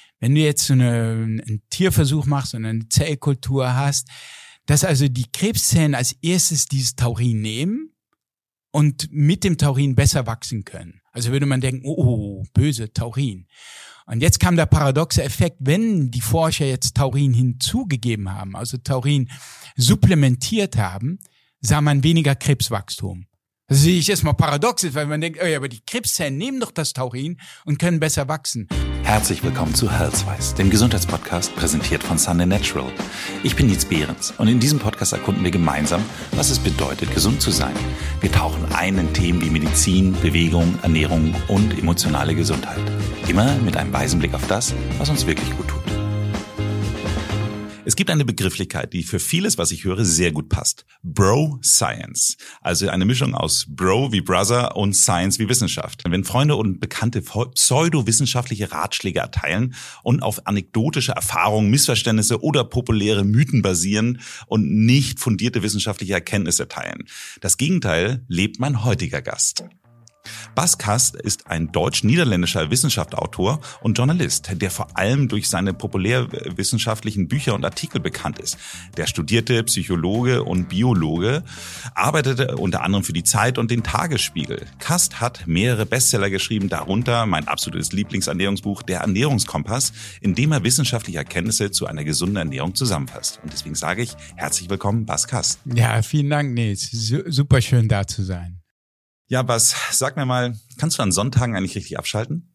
Wenn du jetzt so einen Tierversuch machst und eine Zellkultur hast, dass also die Krebszellen als erstes dieses Taurin nehmen und mit dem Taurin besser wachsen können. Also würde man denken, oh, böse Taurin. Und jetzt kam der paradoxe Effekt, wenn die Forscher jetzt Taurin hinzugegeben haben, also Taurin supplementiert haben, sah man weniger Krebswachstum. Das sehe ich erstmal paradox, weil man denkt, aber die Krebszellen nehmen doch das Taurin und können besser wachsen. Herzlich willkommen zu Healthwise, dem Gesundheitspodcast, präsentiert von Sunday Natural. Ich bin Nils Behrens und in diesem Podcast erkunden wir gemeinsam, was es bedeutet, gesund zu sein. Wir tauchen ein in Themen wie Medizin, Bewegung, Ernährung und emotionale Gesundheit. Immer mit einem weisen Blick auf das, was uns wirklich gut tut. Es gibt eine Begrifflichkeit, die für vieles, was ich höre, sehr gut passt. Bro Science. Also eine Mischung aus Bro wie Brother und Science wie Wissenschaft. Wenn Freunde und Bekannte pseudowissenschaftliche Ratschläge erteilen und auf anekdotische Erfahrungen, Missverständnisse oder populäre Mythen basieren und nicht fundierte wissenschaftliche Erkenntnisse teilen. Das Gegenteil lebt mein heutiger Gast. Bas Kast ist ein deutsch-niederländischer Wissenschaftsautor und Journalist, der vor allem durch seine populärwissenschaftlichen Bücher und Artikel bekannt ist. Der studierte Psychologe und Biologe, arbeitete unter anderem für die Zeit und den Tagesspiegel. Kast hat mehrere Bestseller geschrieben, darunter mein absolutes Lieblingsernährungsbuch, Der Ernährungskompass, in dem er wissenschaftliche Erkenntnisse zu einer gesunden Ernährung zusammenfasst. Und deswegen sage ich herzlich willkommen, Bas Kast. Ja, vielen Dank, Nils. Super schön, da zu sein. Ja, Bas, sag mir mal, kannst du an Sonntagen eigentlich richtig abschalten?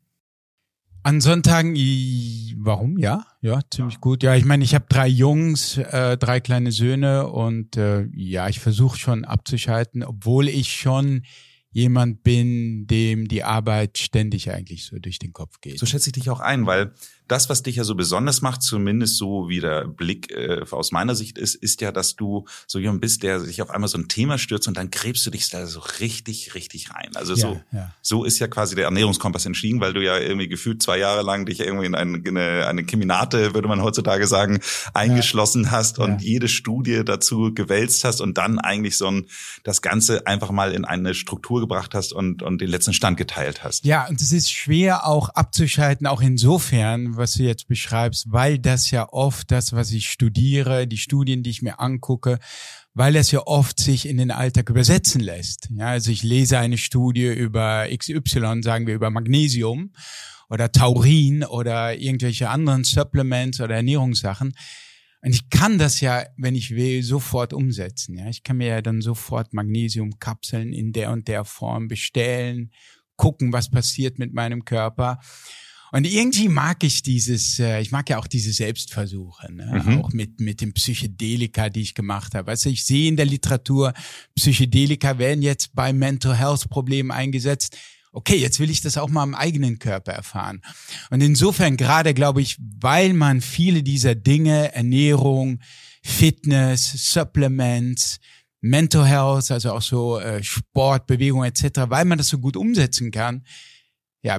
An Sonntagen, warum? Ja, ziemlich gut. Ja, ich meine, ich habe 3 Jungs, 3 kleine Söhne und ich versuche schon abzuschalten, obwohl ich schon jemand bin, dem die Arbeit ständig eigentlich so durch den Kopf geht. So schätze ich dich auch ein, weil das, was dich ja so besonders macht, zumindest so wie der Blick aus meiner Sicht ist ja, dass du so jemand bist, der sich auf einmal so ein Thema stürzt und dann gräbst du dich da so richtig rein. Also so ist ja quasi der Ernährungskompass entschieden, weil du ja irgendwie gefühlt 2 Jahre lang dich irgendwie in eine Keminate, würde man heutzutage sagen, eingeschlossen hast und jede Studie dazu gewälzt hast und dann eigentlich das Ganze einfach mal in eine Struktur gebracht hast und den letzten Stand geteilt hast. Ja, und es ist schwer auch abzuschalten, auch insofern, was du jetzt beschreibst, weil das ja oft das, was ich studiere, die Studien, die ich mir angucke, weil das ja oft sich in den Alltag übersetzen lässt. Ja, also ich lese eine Studie über XY, sagen wir über Magnesium oder Taurin oder irgendwelche anderen Supplements oder Ernährungssachen. Und ich kann das ja, wenn ich will, sofort umsetzen. Ja, ich kann mir ja dann sofort Magnesiumkapseln in der und der Form bestellen, gucken, was passiert mit meinem Körper. Und irgendwie mag ich ich mag ja auch diese Selbstversuche, ne? Auch mit dem Psychedelika, die ich gemacht habe. Weißt du, ich sehe in der Literatur, Psychedelika werden jetzt bei Mental Health Problemen eingesetzt. Okay, jetzt will ich das auch mal im eigenen Körper erfahren. Und insofern gerade, glaube ich, weil man viele dieser Dinge, Ernährung, Fitness, Supplements, Mental Health, also auch so Sport, Bewegung etc., weil man das so gut umsetzen kann, ja,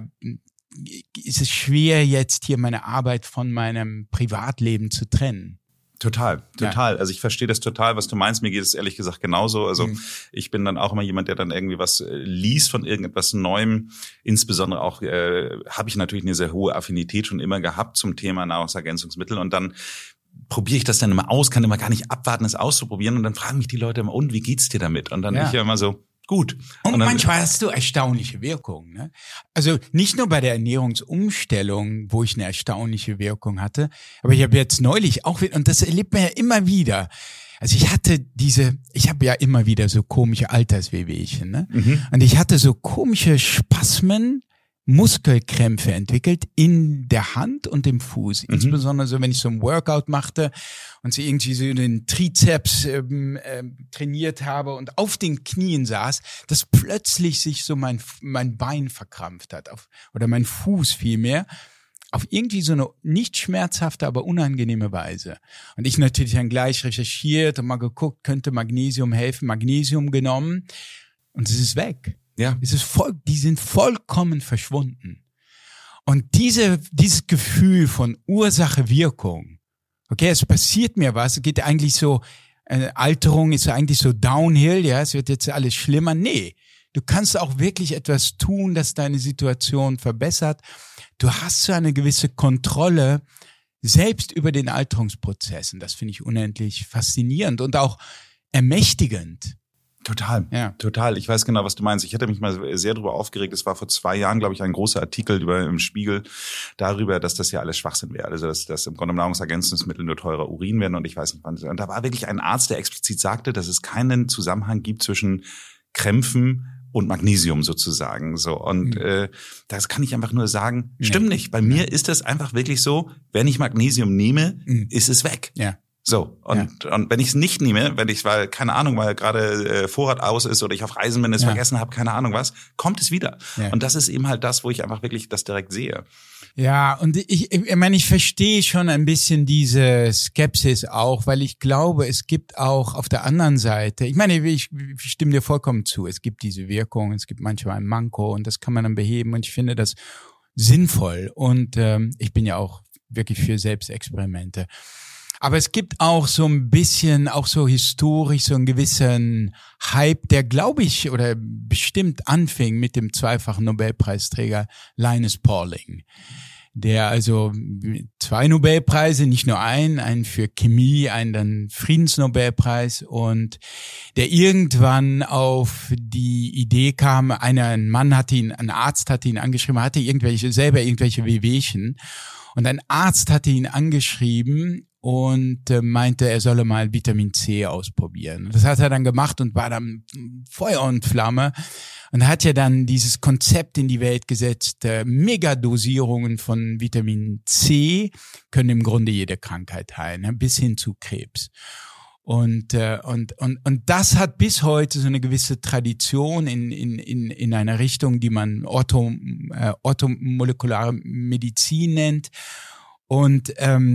ist es schwer, jetzt hier meine Arbeit von meinem Privatleben zu trennen. Total. Ja. Also ich verstehe das total, was du meinst. Mir geht es ehrlich gesagt genauso. Also ich bin dann auch immer jemand, der dann irgendwie was liest von irgendetwas Neuem. Insbesondere auch habe ich natürlich eine sehr hohe Affinität schon immer gehabt zum Thema Nahrungsergänzungsmittel und dann probiere ich das dann immer aus, kann immer gar nicht abwarten, es auszuprobieren und dann fragen mich die Leute immer, und wie geht's dir damit? Und dann ich ja immer so, gut. Und manchmal hast du erstaunliche Wirkungen, ne? Also nicht nur bei der Ernährungsumstellung, wo ich eine erstaunliche Wirkung hatte, aber ich habe jetzt neulich auch, und das erlebt man ja immer wieder. Also ich habe ja immer wieder so komische Alterswehwehchen, ne? Und ich hatte so komische Spasmen, Muskelkrämpfe entwickelt in der Hand und im Fuß. Insbesondere so, wenn ich so ein Workout machte und so irgendwie so den Trizeps trainiert habe und auf den Knien saß, dass plötzlich sich so mein Bein verkrampft hat, oder mein Fuß vielmehr, auf irgendwie so eine nicht schmerzhafte, aber unangenehme Weise. Und ich natürlich dann gleich recherchiert und mal geguckt, könnte Magnesium helfen, Magnesium genommen und es ist weg. Ja. Die sind vollkommen verschwunden. Und dieses Gefühl von Ursache-Wirkung, okay, es passiert mir was, es geht eigentlich so, Alterung ist eigentlich so downhill, ja, es wird jetzt alles schlimmer. Nee, Du kannst auch wirklich etwas tun, das deine Situation verbessert. Du hast so eine gewisse Kontrolle selbst über den Alterungsprozess. Und das finde ich unendlich faszinierend und auch ermächtigend. Total, ja. Total. Ich weiß genau, was du meinst. Ich hatte mich mal sehr darüber aufgeregt. Es war vor 2 Jahren, glaube ich, ein großer Artikel im Spiegel darüber, dass das ja alles Schwachsinn wäre. Also, dass im Grunde Nahrungsergänzungsmittel nur teurer Urin werden und ich weiß nicht wann. Und da war wirklich ein Arzt, der explizit sagte, dass es keinen Zusammenhang gibt zwischen Krämpfen und Magnesium sozusagen. So. Und das kann ich einfach nur sagen, stimmt nicht. Bei mir ist das einfach wirklich so, wenn ich Magnesium nehme, ist es weg. Ja. So, und wenn ich es nicht nehme, weil, keine Ahnung, weil gerade Vorrat aus ist oder ich auf Reisen bin, es vergessen habe, keine Ahnung was, kommt es wieder. Ja. Und das ist eben halt das, wo ich einfach wirklich das direkt sehe. Ja, und ich meine, ich verstehe schon ein bisschen diese Skepsis auch, weil ich glaube, es gibt auch auf der anderen Seite, ich meine, ich stimme dir vollkommen zu, es gibt diese Wirkung, es gibt manchmal ein Manko und das kann man dann beheben und ich finde das sinnvoll und ich bin ja auch wirklich für Selbstexperimente. Aber es gibt auch so ein bisschen, auch so historisch, so einen gewissen Hype, der, glaube ich, oder bestimmt anfing mit dem zweifachen Nobelpreisträger Linus Pauling, der also 2 Nobelpreise, nicht nur einen für Chemie, einen dann Friedensnobelpreis und der irgendwann auf die Idee kam, ein Arzt hatte ihn angeschrieben, hatte selber irgendwelche Wehwehchen und ein Arzt hatte ihn angeschrieben und meinte, er solle mal Vitamin C ausprobieren. Das hat er dann gemacht und war dann Feuer und Flamme. Und er hat ja dann dieses Konzept in die Welt gesetzt, Megadosierungen von Vitamin C können im Grunde jede Krankheit heilen, bis hin zu Krebs. Und das hat bis heute so eine gewisse Tradition in einer Richtung, die man orthomolekulare Medizin nennt. Und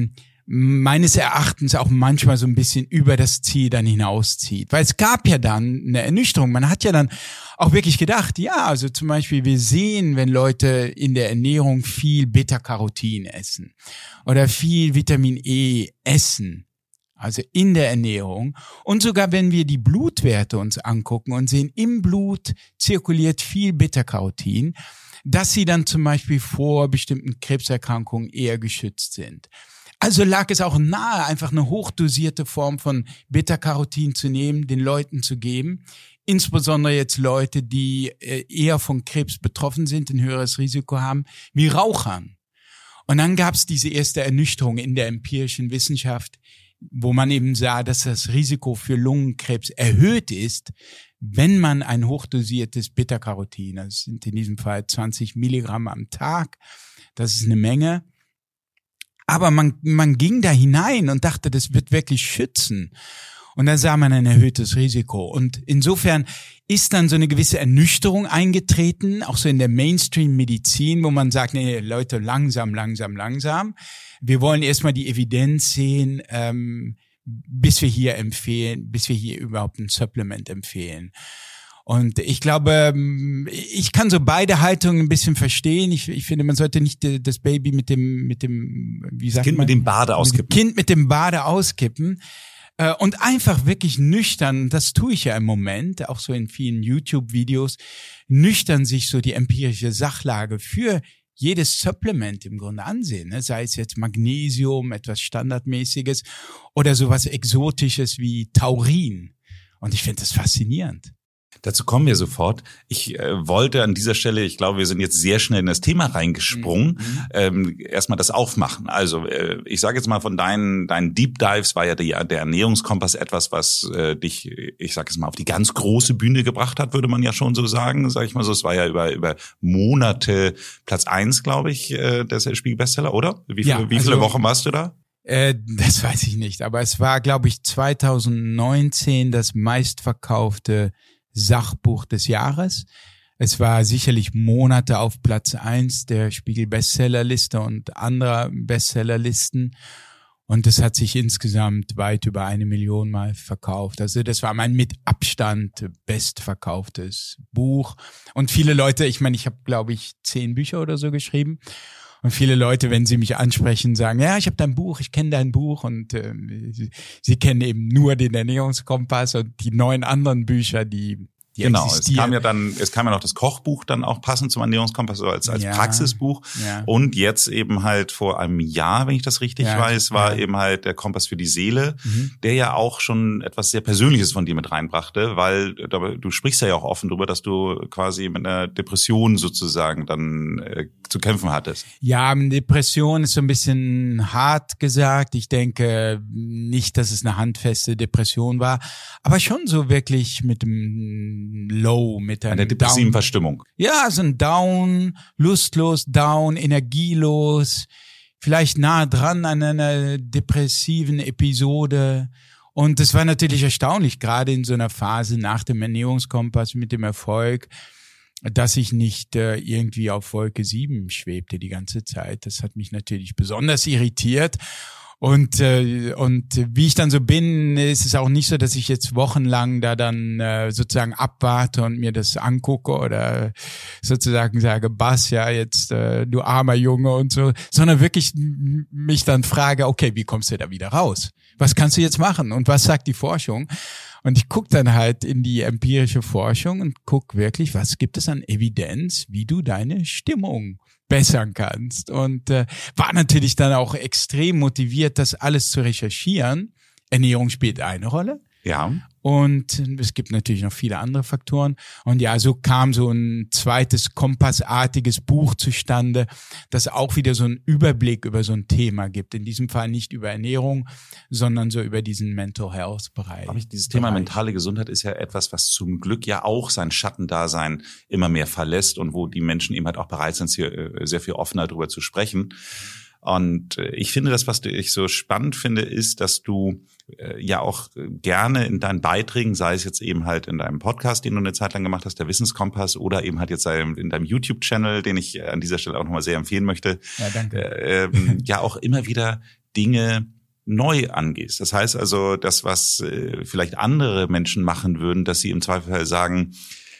meines Erachtens auch manchmal so ein bisschen über das Ziel dann hinauszieht. Weil es gab ja dann eine Ernüchterung. Man hat ja dann auch wirklich gedacht, ja, also zum Beispiel wir sehen, wenn Leute in der Ernährung viel Beta-Carotin essen oder viel Vitamin E essen, also in der Ernährung. Und sogar wenn wir die Blutwerte uns angucken und sehen, im Blut zirkuliert viel Beta-Carotin, dass sie dann zum Beispiel vor bestimmten Krebserkrankungen eher geschützt sind. Also lag es auch nahe, einfach eine hochdosierte Form von Beta-Carotin zu nehmen, den Leuten zu geben. Insbesondere jetzt Leute, die eher von Krebs betroffen sind, ein höheres Risiko haben, wie Rauchern. Und dann gab es diese erste Ernüchterung in der empirischen Wissenschaft, wo man eben sah, dass das Risiko für Lungenkrebs erhöht ist, wenn man ein hochdosiertes Beta-Carotin, das sind in diesem Fall 20 Milligramm am Tag, das ist eine Menge. Aber man ging da hinein und dachte, das wird wirklich schützen. Und da sah man ein erhöhtes Risiko. Und insofern ist dann so eine gewisse Ernüchterung eingetreten, auch so in der Mainstream-Medizin, wo man sagt, nee, Leute, langsam. Wir wollen erstmal die Evidenz sehen, bis wir hier überhaupt ein Supplement empfehlen. Und ich glaube, ich kann so beide Haltungen ein bisschen verstehen. Ich finde, man sollte nicht das Baby mit dem, wie sagt man? Kind mit dem Bade auskippen. Kind mit dem Bade auskippen. Und einfach wirklich nüchtern, das tue ich ja im Moment, auch so in vielen YouTube-Videos, nüchtern sich so die empirische Sachlage für jedes Supplement im Grunde ansehen, ne? Sei es jetzt Magnesium, etwas Standardmäßiges oder sowas Exotisches wie Taurin. Und ich finde das faszinierend. Dazu kommen wir sofort. Ich wollte an dieser Stelle, ich glaube, wir sind jetzt sehr schnell in das Thema reingesprungen, erstmal das aufmachen. Also ich sage jetzt mal, von deinen Deep Dives war ja der Ernährungskompass etwas, was dich, ich sage jetzt mal, auf die ganz große Bühne gebracht hat, würde man ja schon so sagen, sage ich mal so. Es war ja über Monate Platz 1, glaube ich, der Spiegel-Bestseller, oder? Wie viele Wochen warst du da? Das weiß ich nicht, aber es war, glaube ich, 2019 das meistverkaufte Sachbuch des Jahres. Es war sicherlich Monate auf Platz 1 der Spiegel-Bestsellerliste und anderer Bestsellerlisten. Und es hat sich insgesamt weit über 1 Million Mal verkauft. Also das war mein mit Abstand bestverkauftes Buch. Und viele Leute, ich meine, ich habe, glaube ich, 10 Bücher oder so geschrieben. Und viele Leute, wenn sie mich ansprechen, sagen, ja, ich habe dein Buch, ich kenne dein Buch. Und sie kennen eben nur den Ernährungskompass und die 9 anderen Bücher, die Genau, es kam ja noch das Kochbuch dann auch passend zum Ernährungskompass, also als Praxisbuch. Ja. Und jetzt eben halt vor einem Jahr, wenn ich das richtig weiß, war eben halt der Kompass für die Seele, der ja auch schon etwas sehr Persönliches von dir mit reinbrachte, weil du sprichst ja auch offen darüber, dass du quasi mit einer Depression sozusagen dann zu kämpfen hattest. Ja, Depression ist so ein bisschen hart gesagt. Ich denke nicht, dass es eine handfeste Depression war, aber schon so wirklich mit dem Low, mit einer depressiven Verstimmung. Ja, so ein Down, lustlos, Down, energielos, vielleicht nah dran an einer depressiven Episode. Und das war natürlich erstaunlich, gerade in so einer Phase nach dem Ernährungskompass mit dem Erfolg, dass ich nicht irgendwie auf Wolke 7 schwebte die ganze Zeit. Das hat mich natürlich besonders irritiert. Und wie ich dann so bin, ist es auch nicht so, dass ich jetzt wochenlang da dann sozusagen abwarte und mir das angucke oder sozusagen sage, Bass, ja, jetzt du armer Junge und so, sondern wirklich mich dann frage, okay, wie kommst du da wieder raus? Was kannst du jetzt machen? Und was sagt die Forschung? Und ich gucke dann halt in die empirische Forschung und guck wirklich, was gibt es an Evidenz, wie du deine Stimmung bessern kannst. Und war natürlich dann auch extrem motiviert, das alles zu recherchieren. Ernährung spielt eine Rolle. Ja. Und es gibt natürlich noch viele andere Faktoren. Und ja, so kam so ein zweites kompassartiges Buch zustande, das auch wieder so einen Überblick über so ein Thema gibt. In diesem Fall nicht über Ernährung, sondern so über diesen Mental Health Bereich. Aber dieses Thema mentale Gesundheit ist ja etwas, was zum Glück ja auch sein Schattendasein immer mehr verlässt und wo die Menschen eben halt auch bereit sind, hier sehr viel offener darüber zu sprechen. Und ich finde, das, was ich so spannend finde, ist, dass du ja auch gerne in deinen Beiträgen, sei es jetzt eben halt in deinem Podcast, den du eine Zeit lang gemacht hast, der Wissenskompass, oder eben halt jetzt in deinem YouTube-Channel, den ich an dieser Stelle auch nochmal sehr empfehlen möchte, ja, danke. Ja auch immer wieder Dinge neu angehst. Das heißt also, das, was vielleicht andere Menschen machen würden, dass sie im Zweifelsfall sagen,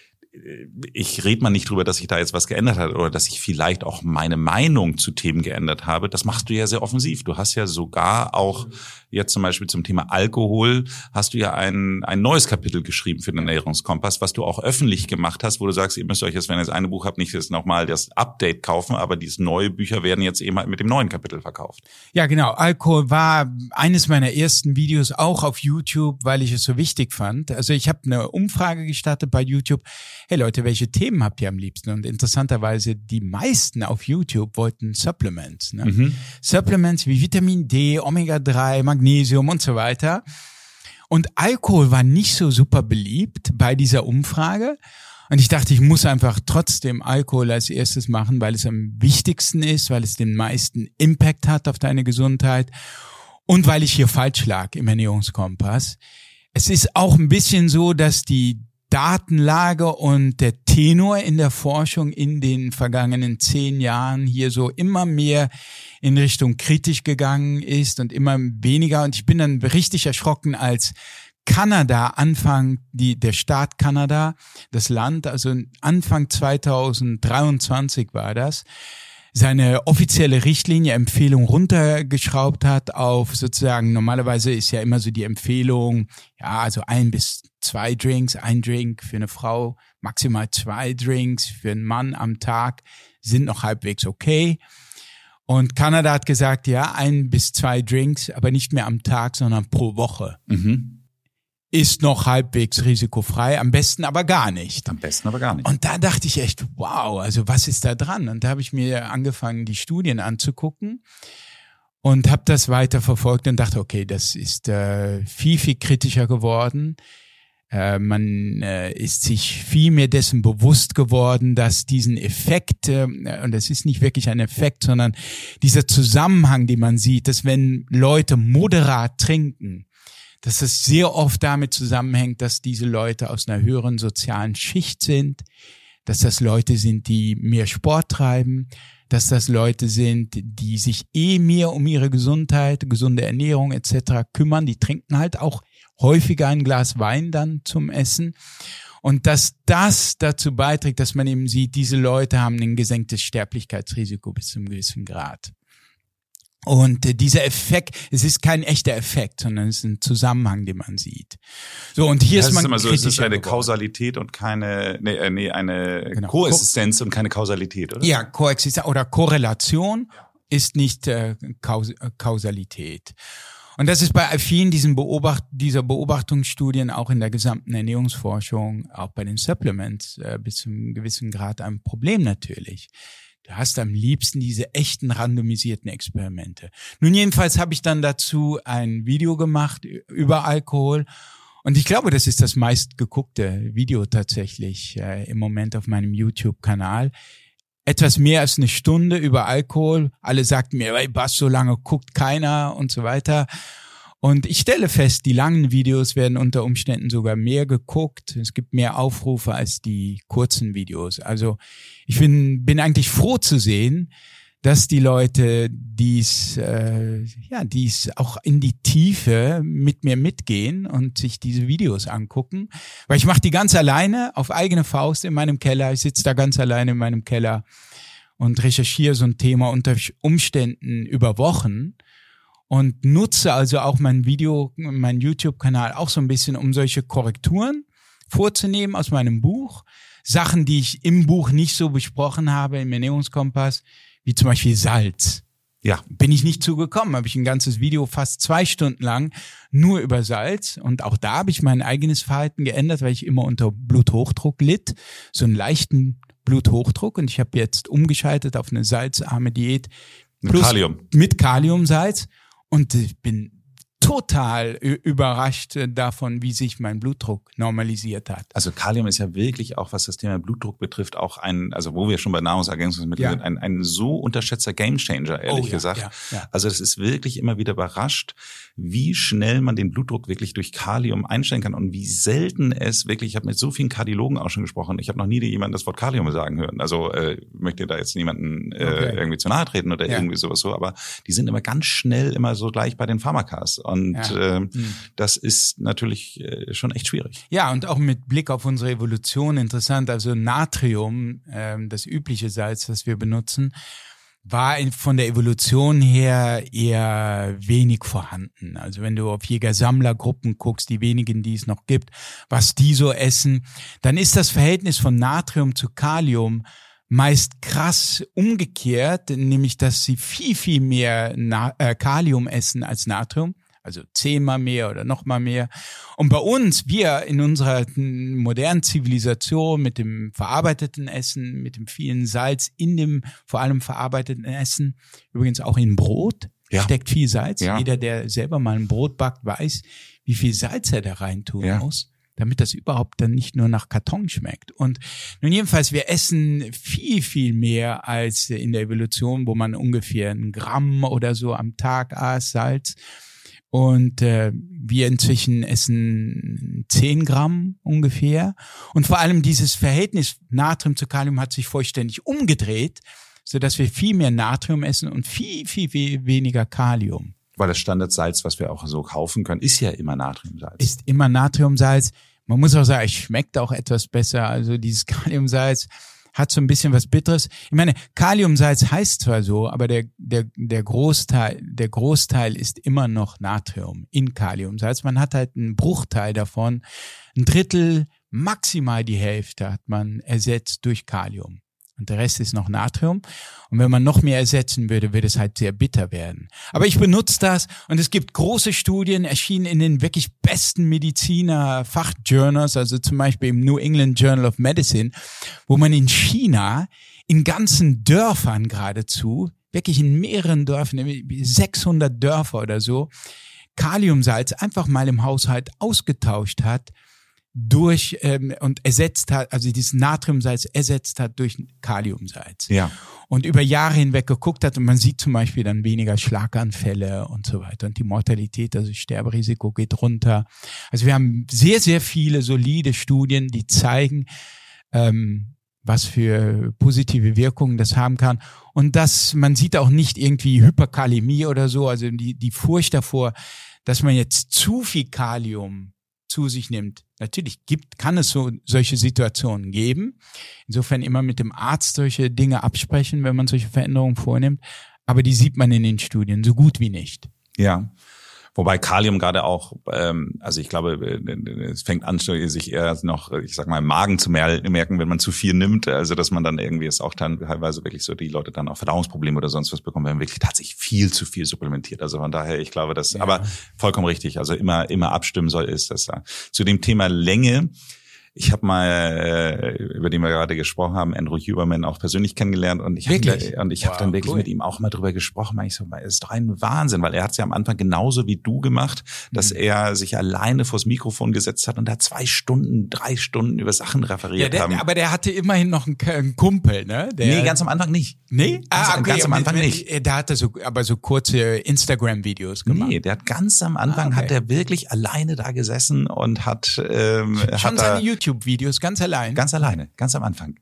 ich rede mal nicht drüber, dass sich da jetzt was geändert hat oder dass ich vielleicht auch meine Meinung zu Themen geändert habe. Das machst du ja sehr offensiv. Du hast ja sogar auch jetzt zum Beispiel zum Thema Alkohol hast du ja ein neues Kapitel geschrieben für den Ernährungskompass, was du auch öffentlich gemacht hast, wo du sagst, ihr müsst euch jetzt, wenn ihr das eine Buch habt, nicht jetzt nochmal das Update kaufen, aber diese neue Bücher werden jetzt eben halt mit dem neuen Kapitel verkauft. Ja, genau. Alkohol war eines meiner ersten Videos auch auf YouTube, weil ich es so wichtig fand. Also ich habe eine Umfrage gestartet bei YouTube. Hey Leute, welche Themen habt ihr am liebsten? Und interessanterweise, die meisten auf YouTube wollten Supplements. Ne? Mhm. Supplements wie Vitamin D, Omega-3, Magnesium und so weiter. Und Alkohol war nicht so super beliebt bei dieser Umfrage. Und ich dachte, ich muss einfach trotzdem Alkohol als erstes machen, weil es am wichtigsten ist, weil es den meisten Impact hat auf deine Gesundheit und weil ich hier falsch lag im Ernährungskompass. Es ist auch ein bisschen so, dass die Datenlage und der Tenor in der Forschung in den vergangenen 10 Jahren hier so immer mehr in Richtung kritisch gegangen ist und immer weniger. Und ich bin dann richtig erschrocken, als Kanada der Staat Kanada, das Land, also Anfang 2023 war das, seine offizielle Richtlinie, Empfehlung runtergeschraubt hat auf sozusagen, normalerweise ist ja immer so die Empfehlung, ja, also 1 bis 2 Drinks, 1 Drink für eine Frau, maximal 2 Drinks für einen Mann am Tag sind noch halbwegs okay. Und Kanada hat gesagt, ja, 1 bis 2 Drinks, aber nicht mehr am Tag, sondern pro Woche. Mhm. Ist noch halbwegs risikofrei, am besten aber gar nicht. Am besten aber gar nicht. Und da dachte ich echt, wow, also was ist da dran? Und da habe ich mir angefangen, die Studien anzugucken und habe das weiter verfolgt und dachte, okay, das ist viel, viel kritischer geworden. Man ist sich viel mehr dessen bewusst geworden, dass diesen Effekt, und es ist nicht wirklich ein Effekt, sondern dieser Zusammenhang, den man sieht, dass wenn Leute moderat trinken, dass es sehr oft damit zusammenhängt, dass diese Leute aus einer höheren sozialen Schicht sind, dass das Leute sind, die mehr Sport treiben, dass das Leute sind, die sich mehr um ihre Gesundheit, gesunde Ernährung etc. kümmern. Die trinken halt auch häufiger ein Glas Wein dann zum Essen. Und dass das dazu beiträgt, dass man eben sieht, diese Leute haben ein gesenktes Sterblichkeitsrisiko bis zu einem gewissen Grad. Und dieser Effekt, es ist kein echter Effekt, sondern es ist ein Zusammenhang, den man sieht. So, und hier ist man immer so, es ist eine geworden. Kausalität und keine, eine Genau. Koexistenz und keine Kausalität, oder? Ja, Koexistenz oder Korrelation ist nicht Kausalität. Und das ist bei vielen dieser Beobachtungsstudien auch in der gesamten Ernährungsforschung, auch bei den Supplements bis zu einem gewissen Grad ein Problem natürlich. Du hast am liebsten diese echten randomisierten Experimente. Nun jedenfalls habe ich dann dazu ein Video gemacht über Alkohol und ich glaube, das ist das meistgeguckte Video tatsächlich im Moment auf meinem YouTube-Kanal. Etwas mehr als eine Stunde über Alkohol. Alle sagten mir, ey, Bas, so lange guckt keiner und so weiter. Und ich stelle fest, die langen Videos werden unter Umständen sogar mehr geguckt. Es gibt mehr Aufrufe als die kurzen Videos. Also ich bin eigentlich froh zu sehen, dass die Leute dies auch in die Tiefe mit mir mitgehen und sich diese Videos angucken. Weil ich mache die ganz alleine auf eigene Faust in meinem Keller. Ich sitze da ganz alleine in meinem Keller und recherchiere so ein Thema unter Umständen über Wochen. Und nutze also auch meinen YouTube-Kanal auch so ein bisschen, um solche Korrekturen vorzunehmen aus meinem Buch. Sachen, die ich im Buch nicht so besprochen habe, im Ernährungskompass, wie zum Beispiel Salz. Ja. Bin ich nicht zugekommen, habe ich ein ganzes Video fast 2 Stunden lang nur über Salz. Und auch da habe ich mein eigenes Verhalten geändert, weil ich immer unter Bluthochdruck litt. So einen leichten Bluthochdruck. Und ich habe jetzt umgeschaltet auf eine salzarme Diät. Mit Kaliumsalz. Und ich bin total überrascht davon, wie sich mein Blutdruck normalisiert hat. Also Kalium ist ja wirklich auch, was das Thema Blutdruck betrifft, auch also wo wir schon bei Nahrungsergänzungsmitteln sind, ein so unterschätzter Gamechanger, ehrlich gesagt. Ja. Also das ist wirklich immer wieder überrascht, wie schnell man den Blutdruck wirklich durch Kalium einstellen kann und wie selten es wirklich, ich habe mit so vielen Kardiologen auch schon gesprochen, ich habe noch nie jemanden das Wort Kalium sagen hören. Also möchte da jetzt niemanden irgendwie zu nahe treten oder irgendwie sowas so, aber die sind immer ganz schnell immer so gleich bei den Pharmakas. Und das ist natürlich schon echt schwierig. Ja, und auch mit Blick auf unsere Evolution interessant. Also Natrium, das übliche Salz, das wir benutzen, war von der Evolution her eher wenig vorhanden. Also wenn du auf Jäger-Sammler-Gruppen guckst, die wenigen, die es noch gibt, was die so essen, dann ist das Verhältnis von Natrium zu Kalium meist krass umgekehrt, nämlich dass sie viel, viel mehr Kalium essen als Natrium. Also 10-mal mehr oder noch mal mehr. Und bei uns, wir in unserer modernen Zivilisation mit dem verarbeiteten Essen, mit dem vielen Salz in dem vor allem verarbeiteten Essen, übrigens auch in Brot, steckt viel Salz. Ja. Jeder, der selber mal ein Brot backt, weiß, wie viel Salz er da reintun muss, damit das überhaupt dann nicht nur nach Karton schmeckt. Und nun jedenfalls, wir essen viel, viel mehr als in der Evolution, wo man ungefähr 1 Gramm oder so am Tag aß Salz. Und wir inzwischen essen 10 Gramm ungefähr. Und vor allem dieses Verhältnis Natrium zu Kalium hat sich vollständig umgedreht, sodass wir viel mehr Natrium essen und viel, viel weniger Kalium. Weil das Standardsalz, was wir auch so kaufen können, ist ja immer Natriumsalz. Ist immer Natriumsalz. Man muss auch sagen, es schmeckt auch etwas besser. Also dieses Kaliumsalz hat so ein bisschen was Bitteres. Ich meine, Kaliumsalz heißt zwar so, aber der Großteil ist immer noch Natrium in Kaliumsalz. Man hat halt einen Bruchteil davon, 1/3, maximal die Hälfte hat man ersetzt durch Kalium. Und der Rest ist noch Natrium. Und wenn man noch mehr ersetzen würde, würde es halt sehr bitter werden. Aber ich benutze das und es gibt große Studien, erschienen in den wirklich besten Mediziner-Fachjournals, also zum Beispiel im New England Journal of Medicine, wo man in China in ganzen Dörfern geradezu, wirklich in mehreren Dörfern, 600 Dörfer oder so, Kaliumsalz einfach mal im Haushalt ausgetauscht hat und ersetzt hat, also dieses Natriumsalz ersetzt hat durch Kaliumsalz. Ja. Und über Jahre hinweg geguckt hat und man sieht zum Beispiel dann weniger Schlaganfälle und so weiter und die Mortalität, also das Sterberisiko geht runter. Also wir haben sehr, sehr viele solide Studien, die zeigen, was für positive Wirkungen das haben kann. Und man sieht auch nicht irgendwie Hyperkalämie oder so, also die Furcht davor, dass man jetzt zu viel Kalium zu sich nimmt. Natürlich kann es solche Situationen geben. Insofern immer mit dem Arzt solche Dinge absprechen, wenn man solche Veränderungen vornimmt. aber die sieht man in den Studien so gut wie nicht. Ja. Wobei Kalium gerade auch, also ich glaube, es fängt an, sich eher noch, ich sag mal, im Magen zu merken, wenn man zu viel nimmt. Also dass man dann irgendwie ist auch teilweise wirklich so, die Leute dann auch Verdauungsprobleme oder sonst was bekommen, wenn man wirklich tatsächlich viel zu viel supplementiert. Also von daher, ich glaube, das, aber vollkommen richtig. Also immer abstimmen ist das da. Zu dem Thema Länge. Ich habe mal, über den wir gerade gesprochen haben, Andrew Huberman auch persönlich kennengelernt und ich habe dann wirklich mit ihm auch mal drüber gesprochen. Ich so, es ist doch ein Wahnsinn, weil er hat es ja am Anfang genauso wie du gemacht, dass er sich alleine vors Mikrofon gesetzt hat und da 2 Stunden, 3 Stunden über Sachen referiert haben. Aber der hatte immerhin noch einen Kumpel, ne? Nee, ganz am Anfang nicht. Nee? Ganz am Anfang nicht. Der hatte so kurze Instagram-Videos gemacht. Nee, der hat ganz am Anfang hat er wirklich alleine da gesessen und hat schon seine YouTube-Videos ganz allein. Ganz alleine, ganz am Anfang.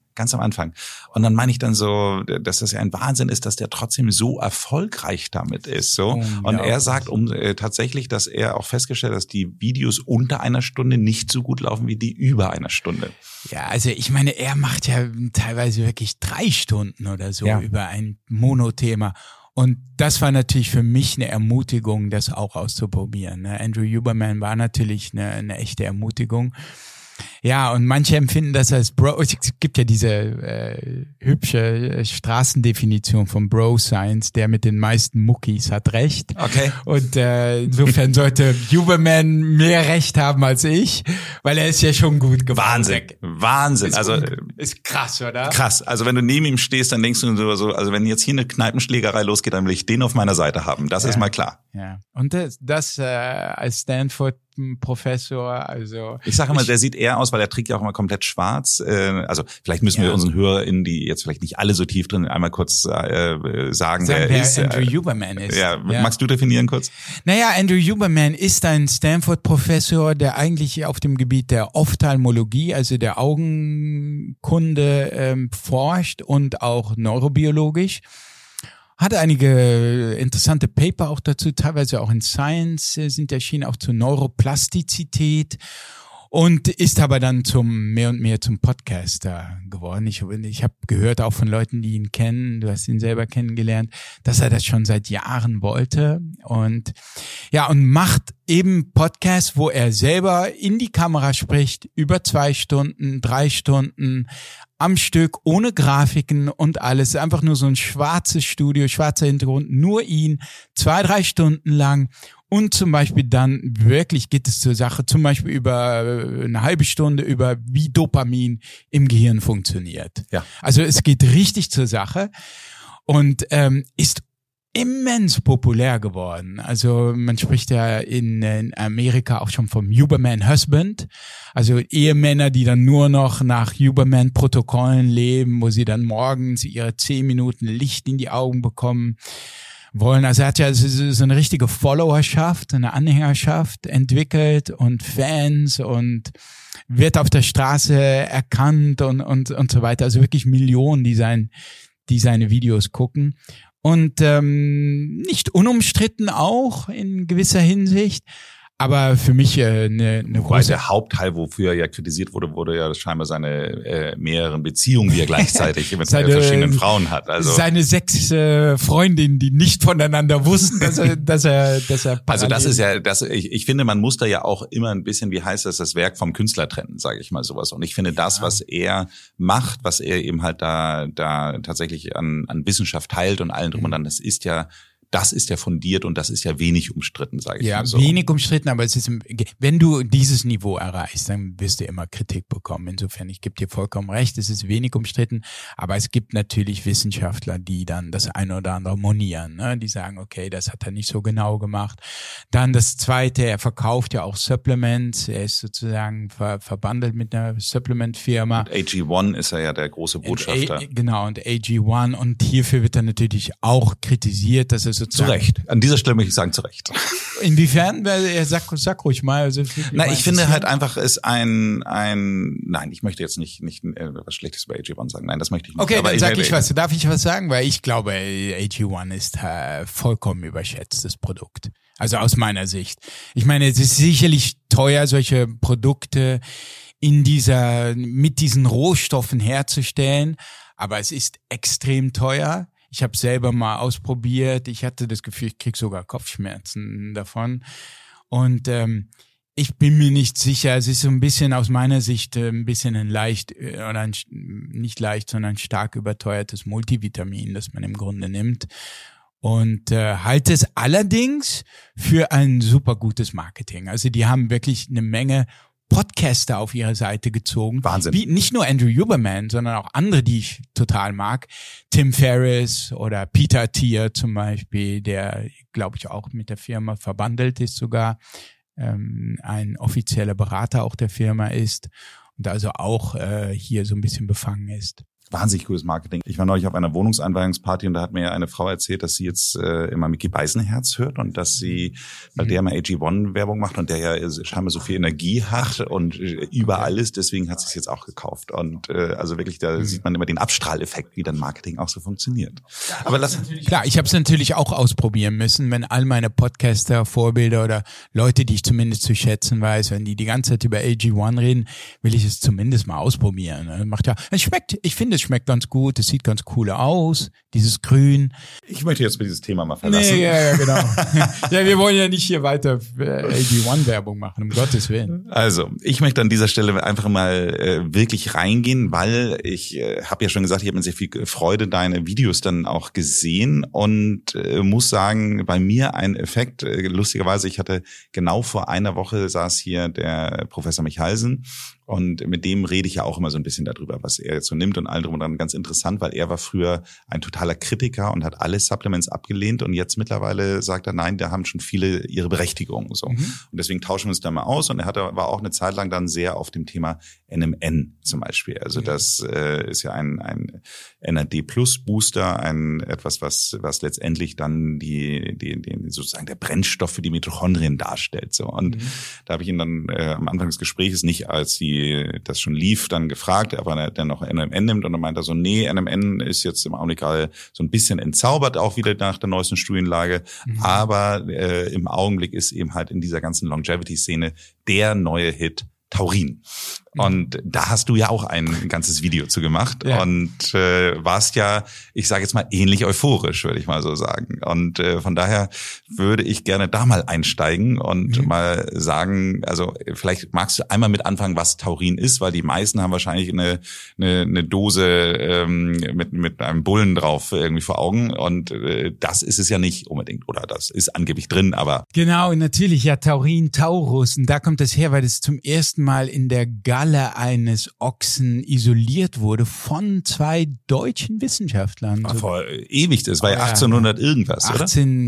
Und dann meine ich dann so, dass das ja ein Wahnsinn ist, dass der trotzdem so erfolgreich damit ist. So. Und er sagt tatsächlich, dass er auch festgestellt hat, dass die Videos unter 1 Stunde nicht so gut laufen wie die über 1 Stunde. Ja, also ich meine, er macht ja teilweise wirklich 3 Stunden oder so über ein Monothema. Und das war natürlich für mich eine Ermutigung, das auch auszuprobieren. Andrew Huberman war natürlich eine echte Ermutigung. Ja, und manche empfinden das als Bro. Es gibt ja diese hübsche Straßendefinition von Bro Science, der mit den meisten Muckis hat recht. Okay. Und insofern sollte Huberman mehr Recht haben als ich, weil er ist ja schon gut geworden. Wahnsinn. Ist krass, oder? Krass. Also wenn du neben ihm stehst, dann denkst du so, also wenn jetzt hier eine Kneipenschlägerei losgeht, dann will ich den auf meiner Seite haben. Das ist mal klar. Ja. Und das als Stanford-Professor, also. Ich sage immer, der sieht eher aus, weil er trägt ja auch immer komplett schwarz. Also vielleicht müssen wir unseren HörerInnen, die jetzt vielleicht nicht alle so tief drin, einmal kurz sagen, wer Andrew Huberman ist. Ja, magst du definieren kurz? Naja, Andrew Huberman ist ein Stanford-Professor, der eigentlich auf dem Gebiet der Ophthalmologie, also der Augenkunde, forscht und auch neurobiologisch. Hatte einige interessante Paper auch dazu, teilweise auch in Science sind erschienen, auch zur Neuroplastizität. Und ist aber dann mehr und mehr zum Podcaster geworden. Ich habe gehört auch von Leuten, die ihn kennen, du hast ihn selber kennengelernt, dass er das schon seit Jahren wollte. Und macht eben Podcasts, wo er selber in die Kamera spricht, über 2 Stunden, 3 Stunden am Stück, ohne Grafiken und alles. Einfach nur so ein schwarzes Studio, schwarzer Hintergrund, nur ihn, 2, 3 Stunden lang. Und zum Beispiel dann wirklich geht es zur Sache, zum Beispiel über eine halbe Stunde über wie Dopamin im Gehirn funktioniert. Ja. Also es geht richtig zur Sache und ist immens populär geworden. Also man spricht ja in Amerika auch schon vom Huberman Husband, also Ehemänner, die dann nur noch nach Huberman-Protokollen leben, wo sie dann morgens ihre 10 Minuten Licht in die Augen bekommen wollen. Also er hat ja so eine richtige Followerschaft, eine Anhängerschaft entwickelt und Fans und wird auf der Straße erkannt und so weiter. Also wirklich Millionen, die seine Videos gucken. Und nicht unumstritten auch in gewisser Hinsicht. Aber für mich eine große... Der Hauptteil, wofür er ja kritisiert wurde ja scheinbar seine mehreren Beziehungen, die er gleichzeitig mit verschiedenen Frauen hat. Also seine 6 Freundinnen, die nicht voneinander wussten, dass er also das ist ja, ich finde, man muss da ja auch immer ein bisschen, wie heißt das Werk vom Künstler trennen, sage ich mal sowas. Und ich finde das, was er macht, was er eben halt da tatsächlich an Wissenschaft teilt und allen drum und dran, das ist ja fundiert und das ist ja wenig umstritten, sage ich mal so. Ja, wenig umstritten, aber es ist, wenn du dieses Niveau erreichst, dann wirst du immer Kritik bekommen. Insofern, ich gebe dir vollkommen recht, es ist wenig umstritten, aber es gibt natürlich Wissenschaftler, die dann das eine oder andere monieren, ne? Die sagen, okay, das hat er nicht so genau gemacht. Dann das Zweite, er verkauft ja auch Supplements, er ist sozusagen verbandelt mit einer Supplement-Firma. Und AG1 ist er ja der große Botschafter. Genau, und AG1 und hierfür wird er natürlich auch kritisiert, dass er zu Recht. An dieser Stelle möchte ich sagen, zu Recht. Inwiefern? Sag ruhig mal. Also, ich finde halt einfach, ist nein, ich möchte jetzt nicht was Schlechtes über AG1 sagen. Nein, das möchte ich nicht. Okay, aber dann darf ich was sagen? Weil ich glaube, AG1 ist vollkommen überschätztes Produkt. Also aus meiner Sicht. Ich meine, es ist sicherlich teuer, solche Produkte mit diesen Rohstoffen herzustellen, aber es ist extrem teuer. Ich habe selber mal ausprobiert. Ich hatte das Gefühl, ich krieg sogar Kopfschmerzen davon. Und ich bin mir nicht sicher. Es ist so ein bisschen aus meiner Sicht ein bisschen ein leicht oder nicht leicht, sondern stark überteuertes Multivitamin, das man im Grunde nimmt. Und halte es allerdings für ein super gutes Marketing. Also die haben wirklich eine Menge Podcaster auf ihre Seite gezogen. Wahnsinn. Wie, nicht nur Andrew Huberman, sondern auch andere, die ich total mag. Tim Ferriss oder Peter Thiel zum Beispiel, der, glaube ich, auch mit der Firma verbandelt ist sogar, ein offizieller Berater auch der Firma ist und also auch hier so ein bisschen befangen ist. Wahnsinnig cooles Marketing. Ich war neulich auf einer Wohnungseinweihungsparty und da hat mir eine Frau erzählt, dass sie jetzt immer Mickey Beisenherz hört und dass sie, weil der immer AG1-Werbung macht und der ja scheinbar so viel Energie hat und überall ist, deswegen hat sie es jetzt auch gekauft. Und also wirklich, da sieht man immer den Abstrahleffekt, wie dann Marketing auch so funktioniert. Aber klar, ich habe es natürlich auch ausprobieren müssen, wenn all meine Podcaster, Vorbilder oder Leute, die ich zumindest zu schätzen weiß, wenn die ganze Zeit über AG1 reden, will ich es zumindest mal ausprobieren. Macht ja, es schmeckt, ich finde, es schmeckt ganz gut, es sieht ganz cool aus, dieses Grün. Ich möchte jetzt dieses Thema mal verlassen. Nee, ja, genau. Ja, wir wollen ja nicht hier weiter AG1-Werbung machen, um Gottes Willen. Also, ich möchte an dieser Stelle einfach mal wirklich reingehen, weil ich habe ja schon gesagt, ich habe mit sehr viel Freude deine Videos dann auch gesehen und muss sagen, bei mir ein Effekt, lustigerweise, ich hatte genau vor einer Woche saß hier der Professor Michalsen und mit dem rede ich ja auch immer so ein bisschen darüber, was er jetzt so nimmt und all drum und dran. Ganz interessant, weil er war früher ein totaler Kritiker und hat alle Supplements abgelehnt und jetzt mittlerweile sagt er, nein, da haben schon viele ihre Berechtigung. So. Und deswegen tauschen wir uns da mal aus und er war auch eine Zeit lang dann sehr auf dem Thema NMN zum Beispiel. Also das ist ja ein NAD-Plus-Booster, etwas, was letztendlich dann die sozusagen der Brennstoff für die Mitochondrien darstellt. So. Und da habe ich ihn dann am Anfang des Gesprächs nicht, als das schon lief, dann gefragt, ob er dann noch NMN nimmt und dann meinte er so, nee, NMN ist jetzt im Augenblick gerade so ein bisschen entzaubert, auch wieder nach der neuesten Studienlage, aber im Augenblick ist eben halt in dieser ganzen Longevity-Szene der neue Hit Taurin. Und da hast du ja auch ein ganzes Video zu gemacht und warst ja, ich sage jetzt mal, ähnlich euphorisch, würde ich mal so sagen. Und von daher würde ich gerne da mal einsteigen und mal sagen, also vielleicht magst du einmal mit anfangen, was Taurin ist, weil die meisten haben wahrscheinlich eine Dose mit einem Bullen drauf irgendwie vor Augen und das ist es ja nicht unbedingt, oder das ist angeblich drin, aber... Genau, natürlich, ja, Taurin, Taurus, und da kommt es her, weil es zum ersten Mal in der Galle eines Ochsen isoliert wurde von 2 deutschen Wissenschaftlern. Vor ewig, das war ja 1800 irgendwas, oder?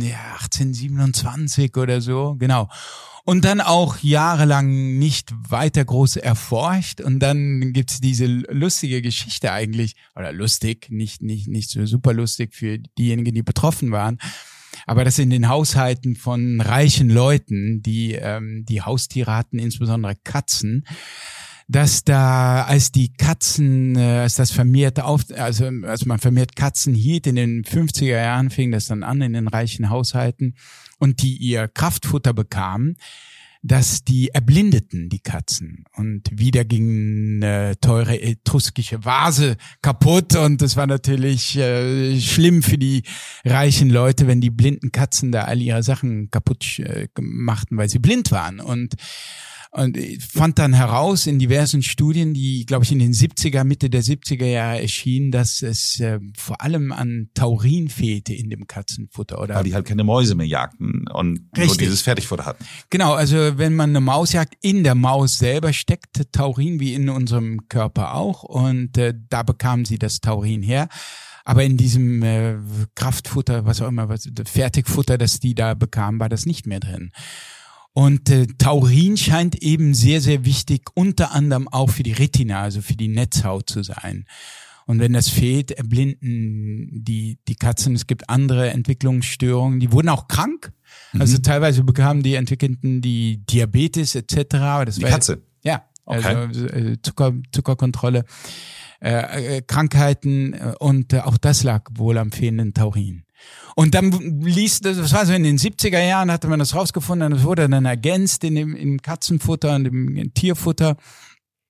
1827 oder so, genau. Und dann auch jahrelang nicht weiter groß erforscht. Und dann gibt's diese lustige Geschichte eigentlich, oder lustig, nicht so super lustig für diejenigen, die betroffen waren. Aber das in den Haushalten von reichen Leuten, die Haustiere hatten, insbesondere Katzen, dass da, als das vermehrt als man vermehrt Katzen hielt, in den 50er Jahren fing das dann an in den reichen Haushalten und die ihr Kraftfutter bekamen, dass die erblindeten, die Katzen. Und wieder ging eine teure etruskische Vase kaputt und das war natürlich schlimm für die reichen Leute, wenn die blinden Katzen da all ihre Sachen kaputt machten, weil sie blind waren. Und ich fand dann heraus in diversen Studien, die, glaube ich, in den Mitte der 70er Jahre erschienen, dass es vor allem an Taurin fehlte in dem Katzenfutter. Oder weil die halt keine Mäuse mehr jagten und nur dieses Fertigfutter hatten. Genau, also wenn man eine Maus jagt, in der Maus selber steckt Taurin, wie in unserem Körper auch. Und da bekamen sie das Taurin her. Aber in diesem Kraftfutter, was auch immer, Fertigfutter, das die da bekamen, war das nicht mehr drin. Und Taurin scheint eben sehr, sehr wichtig, unter anderem auch für die Retina, also für die Netzhaut zu sein. Und wenn das fehlt, erblinden die Katzen. Es gibt andere Entwicklungsstörungen, die wurden auch krank. Also teilweise bekamen die Entwickelten die Diabetes etc. Das die Katze? Ja, okay. Also Zuckerkontrolle, Krankheiten und auch das lag wohl am fehlenden Taurin. Und dann das war so in den 70er Jahren, hatte man das rausgefunden, und es wurde dann ergänzt im Katzenfutter und im Tierfutter.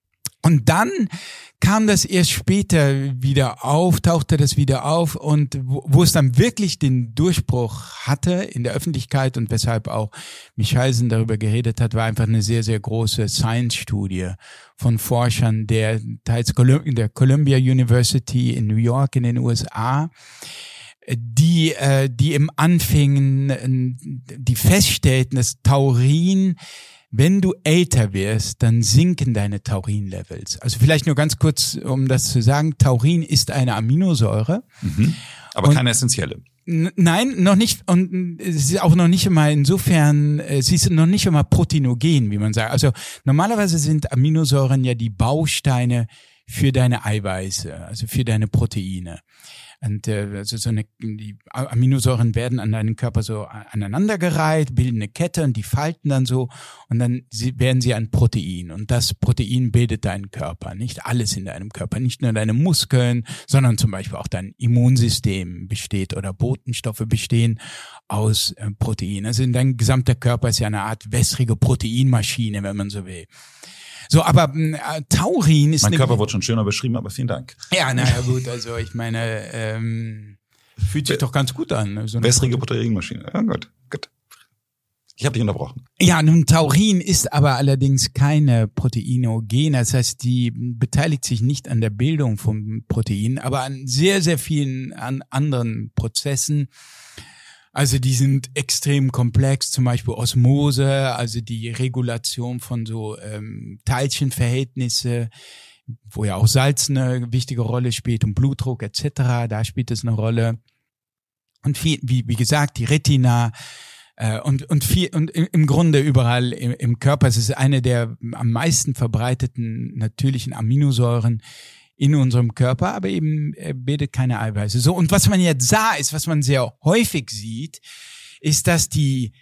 Und dann kam das erst später wieder auf, tauchte das wieder auf und wo es dann wirklich den Durchbruch hatte in der Öffentlichkeit und weshalb auch Michalsen darüber geredet hat, war einfach eine sehr, sehr große Science-Studie von Forschern der Columbia University in New York in den USA, die im anfingen, die feststellten, dass Taurin, wenn du älter wirst, dann sinken deine Taurin-Levels. Also vielleicht nur ganz kurz, um das zu sagen, Taurin ist eine Aminosäure. Aber keine essentielle. Nein, noch nicht. Und es ist auch noch nicht immer insofern, sie ist noch nicht immer proteinogen, wie man sagt. Also normalerweise sind Aminosäuren ja die Bausteine für deine Eiweiße, also für deine Proteine. Und also die Aminosäuren werden an deinem Körper so aneinandergereiht, bilden eine Kette und die falten dann so und dann werden sie ein Protein. Und das Protein bildet deinen Körper, nicht alles in deinem Körper, nicht nur deine Muskeln, sondern zum Beispiel auch dein Immunsystem besteht oder Botenstoffe bestehen aus Protein. Also dein gesamter Körper ist ja eine Art wässrige Proteinmaschine, wenn man so will. So, aber Taurin ist... Mein Körper wurde schon schöner beschrieben, aber vielen Dank. Ja, naja gut, also ich meine, fühlt sich doch ganz gut an. So wässrige Proteinmaschine, ja gut. Ich habe dich unterbrochen. Ja, nun Taurin ist aber allerdings keine Proteinogene, das heißt, die beteiligt sich nicht an der Bildung von Proteinen, aber an sehr, sehr vielen anderen Prozessen. Also die sind extrem komplex, zum Beispiel Osmose, also die Regulation von so Teilchenverhältnisse, wo ja auch Salz eine wichtige Rolle spielt und Blutdruck etc., da spielt es eine Rolle. Und viel, wie gesagt, die Retina und im Grunde überall im Körper. Es ist eine der am meisten verbreiteten natürlichen Aminosäuren in unserem Körper, aber eben bildet keine Eiweiße. So, und was man jetzt sah, ist, was man sehr häufig sieht, ist, dass die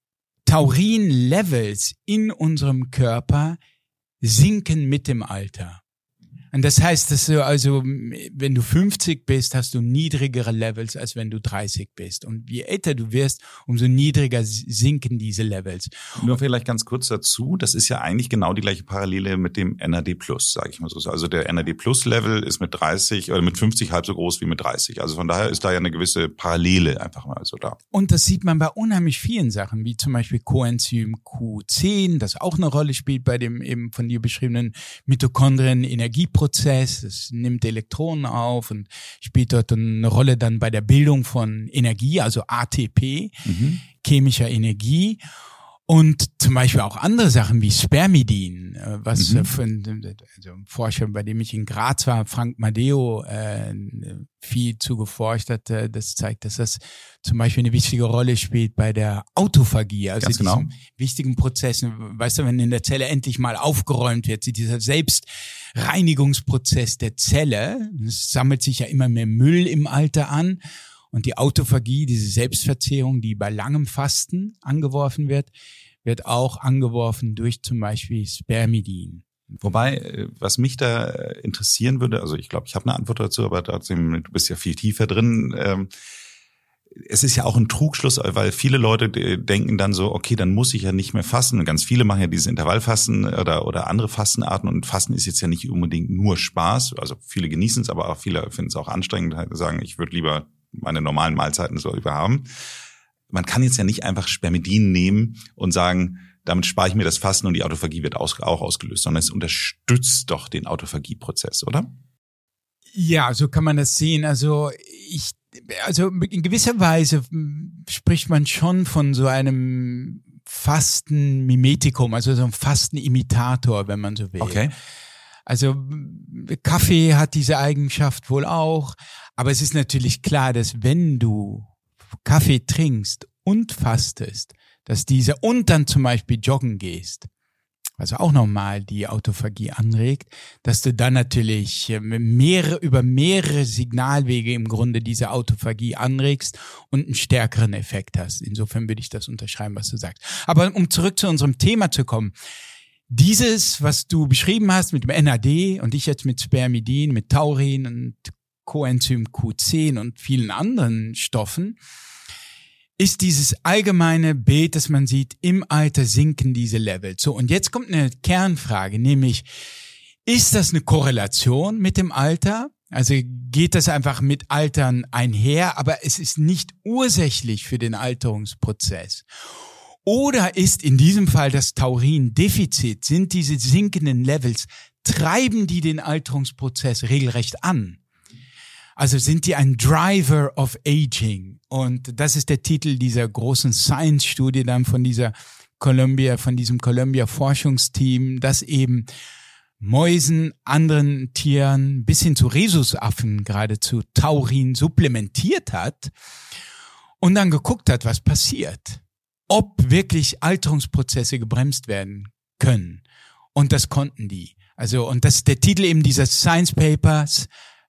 Taurin-Levels in unserem Körper sinken mit dem Alter. Und das heißt, dass du also, wenn du 50 bist, hast du niedrigere Levels, als wenn du 30 bist. Und je älter du wirst, umso niedriger sinken diese Levels. Nur vielleicht ganz kurz dazu, das ist ja eigentlich genau die gleiche Parallele mit dem NAD+, sage ich mal so. Also der NAD+-Level ist mit 30 oder mit 50 halb so groß wie mit 30. Also von daher ist da ja eine gewisse Parallele einfach mal so da. Und das sieht man bei unheimlich vielen Sachen, wie zum Beispiel Coenzym Q10, das auch eine Rolle spielt bei dem eben von dir beschriebenen Mitochondrien-Energieprozess. Es nimmt Elektronen auf und spielt dort eine Rolle dann bei der Bildung von Energie, also ATP, chemischer Energie. Und zum Beispiel auch andere Sachen wie Spermidin, was ein Forscher, bei dem ich in Graz war, Frank Madeo, viel zu geforscht hat, das zeigt, dass das zum Beispiel eine wichtige Rolle spielt bei der Autophagie, also diesen wichtigen Prozessen. Weißt du, wenn in der Zelle endlich mal aufgeräumt wird, dieser Selbstreinigungsprozess der Zelle, es sammelt sich ja immer mehr Müll im Alter an. Und die Autophagie, diese Selbstverzehrung, die bei langem Fasten angeworfen wird auch angeworfen durch zum Beispiel Spermidin. Wobei, was mich da interessieren würde, also ich glaube, ich habe eine Antwort dazu, aber trotzdem, du bist ja viel tiefer drin. Es ist ja auch ein Trugschluss, weil viele Leute denken dann so, okay, dann muss ich ja nicht mehr fasten. Und ganz viele machen ja dieses Intervallfasten oder andere Fastenarten. Und Fasten ist jetzt ja nicht unbedingt nur Spaß. Also viele genießen es, aber auch viele finden es auch anstrengend, sagen, ich würde lieber meine normalen Mahlzeiten so überhaben. Man kann jetzt ja nicht einfach Spermidin nehmen und sagen, damit spare ich mir das Fasten und die Autophagie wird auch ausgelöst, sondern es unterstützt doch den Autophagieprozess, oder? Ja, so kann man das sehen. Also in gewisser Weise spricht man schon von so einem Fastenmimetikum, also so einem Fastenimitator, wenn man so will. Okay. Also Kaffee hat diese Eigenschaft wohl auch, aber es ist natürlich klar, dass wenn du Kaffee trinkst und fastest, dass und dann zum Beispiel joggen gehst, also auch nochmal die Autophagie anregt, dass du dann natürlich über mehrere Signalwege im Grunde diese Autophagie anregst und einen stärkeren Effekt hast. Insofern würde ich das unterschreiben, was du sagst. Aber um zurück zu unserem Thema zu kommen, dieses, was du beschrieben hast mit dem NAD und ich jetzt mit Spermidin, mit Taurin und Coenzym Q10 und vielen anderen Stoffen, ist dieses allgemeine Bild, das man sieht, im Alter sinken diese Levels. So, und jetzt kommt eine Kernfrage, nämlich Ist das eine Korrelation mit dem Alter? Also geht das einfach mit Altern einher, aber es ist nicht ursächlich für den Alterungsprozess? Oder ist in diesem Fall das Taurindefizit, sind diese sinkenden Levels, treiben die den Alterungsprozess regelrecht an? Also sind die ein Driver of Aging? Und das ist der Titel dieser großen Science-Studie dann von diesem Columbia-Forschungsteam, das eben Mäusen, anderen Tieren bis hin zu Rhesusaffen geradezu Taurin supplementiert hat und dann geguckt hat, was passiert. Ob wirklich Alterungsprozesse gebremst werden können. Und das konnten die. Also, und das ist der Titel eben dieser Science Papers,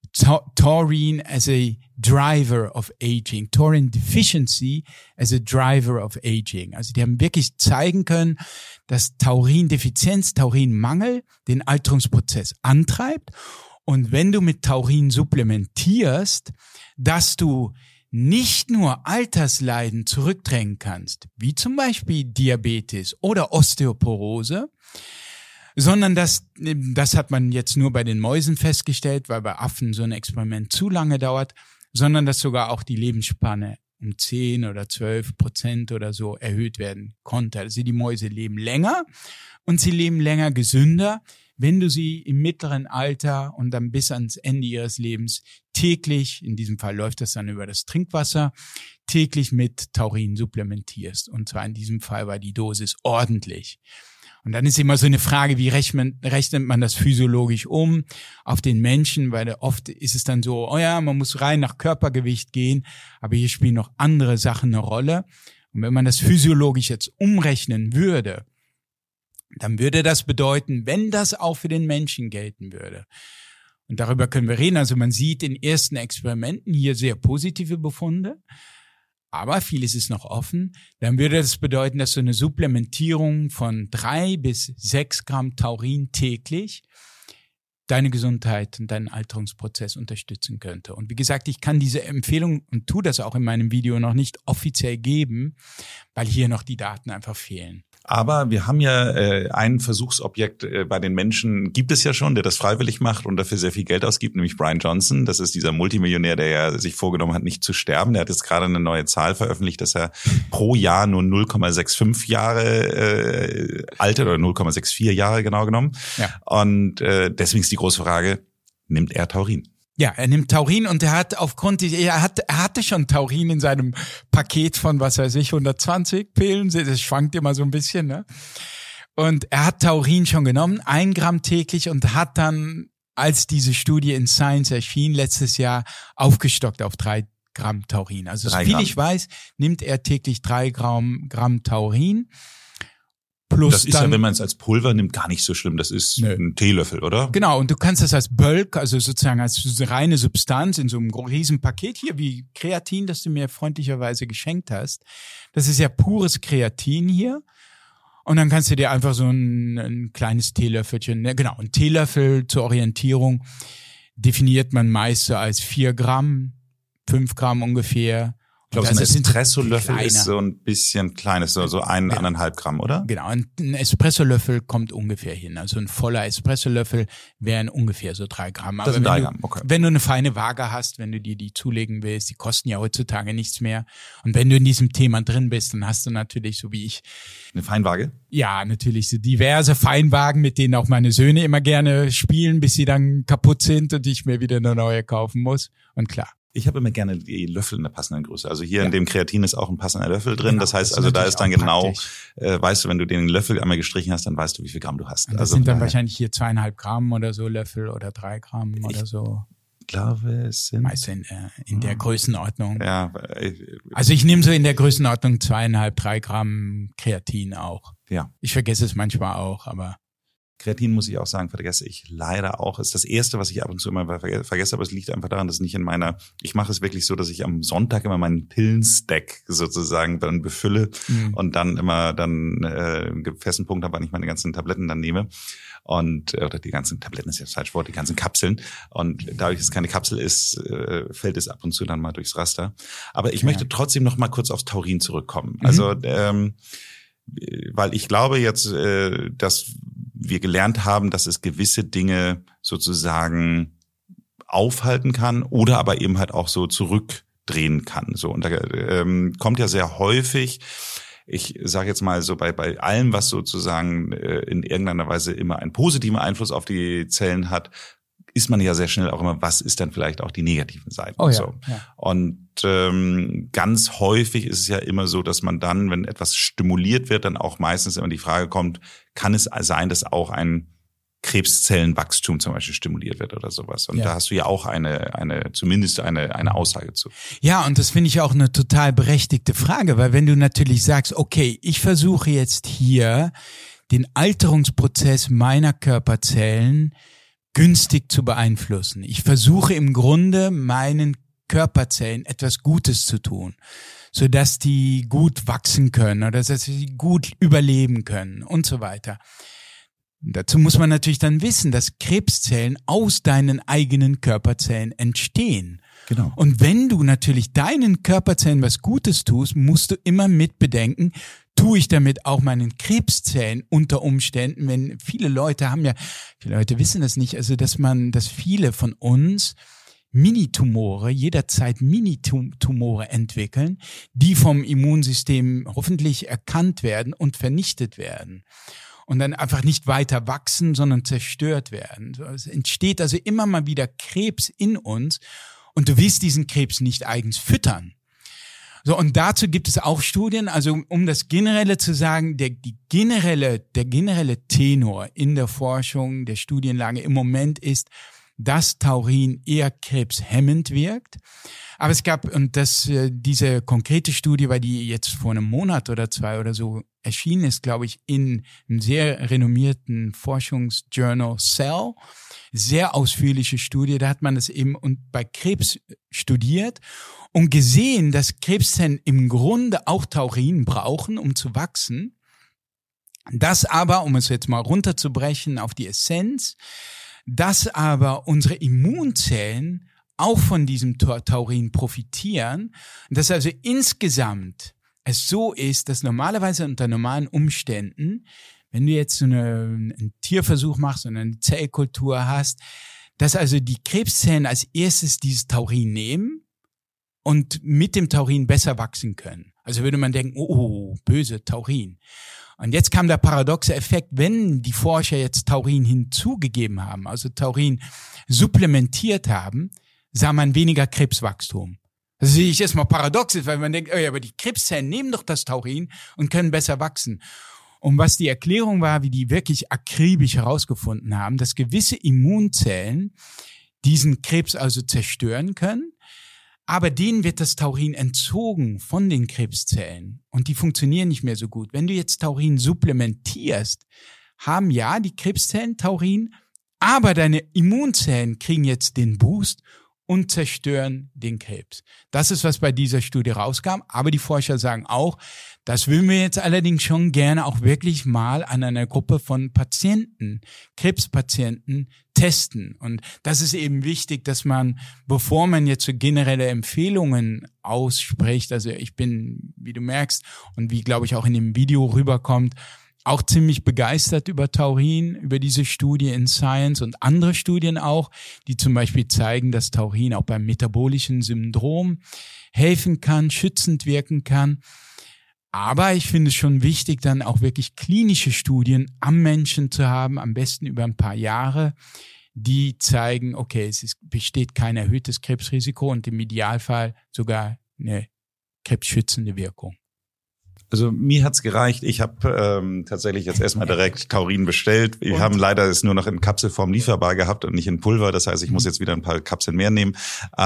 Taurine as a Driver of Aging, Taurine Deficiency as a Driver of Aging. Also die haben wirklich zeigen können, dass Taurindefizienz, Taurinmangel den Alterungsprozess antreibt und wenn du mit Taurin supplementierst, dass du nicht nur Altersleiden zurückdrängen kannst, wie zum Beispiel Diabetes oder Osteoporose, sondern das hat man jetzt nur bei den Mäusen festgestellt, weil bei Affen so ein Experiment zu lange dauert, sondern dass sogar auch die Lebensspanne um 10 oder 12% oder so erhöht werden konnte. Also die Mäuse leben länger und sie leben länger gesünder, wenn du sie im mittleren Alter und dann bis ans Ende ihres Lebens täglich, in diesem Fall läuft das dann über das Trinkwasser, täglich mit Taurin supplementierst. Und zwar in diesem Fall war die Dosis ordentlich. Und dann ist immer so eine Frage, wie rechnet man das physiologisch um auf den Menschen, weil oft ist es dann so, oh ja, man muss rein nach Körpergewicht gehen, aber hier spielen noch andere Sachen eine Rolle. Und wenn man das physiologisch jetzt umrechnen würde, dann würde das bedeuten, wenn das auch für den Menschen gelten würde. Und darüber können wir reden. Also man sieht in ersten Experimenten hier sehr positive Befunde. Aber vieles ist noch offen, dann würde das bedeuten, dass so eine Supplementierung von 3 bis 6 Gramm Taurin täglich deine Gesundheit und deinen Alterungsprozess unterstützen könnte. Und wie gesagt, ich kann diese Empfehlung und tue das auch in meinem Video noch nicht offiziell geben, weil hier noch die Daten einfach fehlen. Aber wir haben ja ein Versuchsobjekt bei den Menschen, gibt es ja schon, der das freiwillig macht und dafür sehr viel Geld ausgibt, nämlich Brian Johnson. Das ist dieser Multimillionär, der ja sich vorgenommen hat, nicht zu sterben. Der hat jetzt gerade eine neue Zahl veröffentlicht, dass er pro Jahr nur 0,65 Jahre alt oder 0,64 Jahre genau genommen. Ja. Und deswegen ist die große Frage, nimmt er Taurin? Ja, er nimmt Taurin und er hatte schon Taurin in seinem Paket von, 120 Pillen. Das schwankt immer so ein bisschen, ne? Und er hat Taurin schon genommen, 1 Gramm täglich und hat dann, als diese Studie in Science erschien, letztes Jahr aufgestockt auf 3 Gramm Taurin. Also, soviel ich weiß, nimmt er täglich 3 Gramm Taurin. Plus das ist dann, ja, wenn man es als Pulver nimmt, gar nicht so schlimm. Das ist ein Teelöffel, oder? Genau, und du kannst das als Bulk, also sozusagen als reine Substanz in so einem riesen Paket hier, wie Kreatin, das du mir freundlicherweise geschenkt hast. Das ist ja pures Kreatin hier. Und dann kannst du dir einfach so ein kleines Teelöffelchen, genau, ein Teelöffel zur Orientierung definiert man meist so als 4 Gramm, 5 Gramm ungefähr. Ich glaube, so ein Espresso-Löffel ist so ein bisschen kleines, so 1,5 Gramm, oder? Genau, ein Espresso-Löffel kommt ungefähr hin. Also ein voller Espresso-Löffel wären ungefähr so 3 Gramm. Das sind 3 Gramm, okay. Wenn du eine feine Waage hast, wenn du dir die zulegen willst, die kosten ja heutzutage nichts mehr. Und wenn du in diesem Thema drin bist, dann hast du natürlich, so wie ich... Eine Feinwaage? Ja, natürlich so diverse Feinwagen, mit denen auch meine Söhne immer gerne spielen, bis sie dann kaputt sind und ich mir wieder eine neue kaufen muss. Und klar. Ich habe immer gerne die Löffel in der passenden Größe. Also hier in dem Kreatin ist auch ein passender Löffel drin. Genau, das heißt, also da ist dann genau, weißt du, wenn du den Löffel einmal gestrichen hast, dann weißt du, wie viel Gramm du hast. Und das sind dann wahrscheinlich hier 2,5 Gramm oder so Löffel oder 3 Gramm oder so. Ich glaube, es sind... Meist in der Größenordnung. Ja. Also ich nehme so in der Größenordnung 2,5, 3 Gramm Kreatin auch. Ja. Ich vergesse es manchmal auch, aber... Kreatin, muss ich auch sagen, vergesse ich leider auch. Ist das Erste, was ich ab und zu immer vergesse, aber es liegt einfach daran, dass nicht in meiner, ich mache es wirklich so, dass ich am Sonntag immer meinen Pillenstack sozusagen dann befülle und dann immer einen festen Punkt habe, wann ich meine ganzen Tabletten dann nehme. Oder die ganzen Tabletten ist ja das falsche Wort, die ganzen Kapseln. Und dadurch, dass es keine Kapsel ist, fällt es ab und zu dann mal durchs Raster. Aber ich möchte trotzdem noch mal kurz aufs Taurin zurückkommen. Also, weil ich glaube jetzt, dass wir gelernt haben, dass es gewisse Dinge sozusagen aufhalten kann oder aber eben halt auch so zurückdrehen kann. So, und da kommt ja sehr häufig, ich sage jetzt mal so bei allem, was sozusagen in irgendeiner Weise immer einen positiven Einfluss auf die Zellen hat, ist man ja sehr schnell auch immer, was ist dann vielleicht auch die negativen Seiten? Oh ja, so. ja. Und ganz häufig ist es ja immer so, dass man dann, wenn etwas stimuliert wird, dann auch meistens immer die Frage kommt, kann es sein, dass auch ein Krebszellenwachstum zum Beispiel stimuliert wird oder sowas. Und da hast du ja auch zumindest eine Aussage zu. Ja, und das finde ich auch eine total berechtigte Frage, weil wenn du natürlich sagst, okay, ich versuche jetzt hier den Alterungsprozess meiner Körperzellen günstig zu beeinflussen. Ich versuche im Grunde meinen Körperzellen etwas Gutes zu tun, sodass die gut wachsen können oder dass sie gut überleben können und so weiter. Dazu muss man natürlich dann wissen, dass Krebszellen aus deinen eigenen Körperzellen entstehen. Genau. Und wenn du natürlich deinen Körperzellen was Gutes tust, musst du immer mit bedenken, tue ich damit auch meinen Krebszellen unter Umständen, wenn viele Leute wissen das nicht, also dass viele von uns Minitumore, jederzeit Minitumore entwickeln, die vom Immunsystem hoffentlich erkannt werden und vernichtet werden. Und dann einfach nicht weiter wachsen, sondern zerstört werden. Es entsteht also immer mal wieder Krebs in uns und du willst diesen Krebs nicht eigens füttern. So, und dazu gibt es auch Studien, also um das Generelle zu sagen, der generelle Tenor in der Forschung, der Studienlage im Moment ist, dass Taurin eher krebshemmend wirkt. Aber es gab, und diese konkrete Studie, weil die jetzt vor einem Monat oder 2 oder so erschienen ist, glaube ich, in einem sehr renommierten Forschungsjournal Cell, sehr ausführliche Studie, da hat man es eben bei Krebs studiert und gesehen, dass Krebszellen im Grunde auch Taurin brauchen, um zu wachsen. Das aber, um es jetzt mal runterzubrechen auf die Essenz, dass aber unsere Immunzellen auch von diesem Taurin profitieren. Und dass also insgesamt es so ist, dass normalerweise unter normalen Umständen, wenn du jetzt so einen Tierversuch machst und eine Zellkultur hast, dass also die Krebszellen als erstes dieses Taurin nehmen und mit dem Taurin besser wachsen können. Also würde man denken, oh, böse Taurin. Und jetzt kam der paradoxe Effekt, wenn die Forscher jetzt Taurin hinzugegeben haben, also Taurin supplementiert haben, sah man weniger Krebswachstum. Das sehe ich erstmal paradox ist, weil man denkt, aber die Krebszellen nehmen doch das Taurin und können besser wachsen. Und was die Erklärung war, wie die wirklich akribisch herausgefunden haben, dass gewisse Immunzellen diesen Krebs also zerstören können, aber denen wird das Taurin entzogen von den Krebszellen und die funktionieren nicht mehr so gut. Wenn du jetzt Taurin supplementierst, haben ja die Krebszellen Taurin, aber deine Immunzellen kriegen jetzt den Boost und zerstören den Krebs. Das ist, was bei dieser Studie rauskam. Aber die Forscher sagen auch, das würden wir jetzt allerdings schon gerne auch wirklich mal an einer Gruppe von Patienten, Krebspatienten, testen. Und das ist eben wichtig, dass man, bevor man jetzt so generelle Empfehlungen ausspricht, also ich bin, wie du merkst und wie, glaube ich, auch in dem Video rüberkommt, auch ziemlich begeistert über Taurin, über diese Studie in Science und andere Studien auch, die zum Beispiel zeigen, dass Taurin auch beim metabolischen Syndrom helfen kann, schützend wirken kann. Aber ich finde es schon wichtig, dann auch wirklich klinische Studien am Menschen zu haben, am besten über ein paar Jahre, die zeigen, okay, besteht kein erhöhtes Krebsrisiko und im Idealfall sogar eine krebsschützende Wirkung. Also mir hat's gereicht. Ich habe tatsächlich jetzt erstmal direkt Taurin bestellt. Wir haben leider es nur noch in Kapselform lieferbar gehabt und nicht in Pulver. Das heißt, ich muss jetzt wieder ein paar Kapseln mehr nehmen.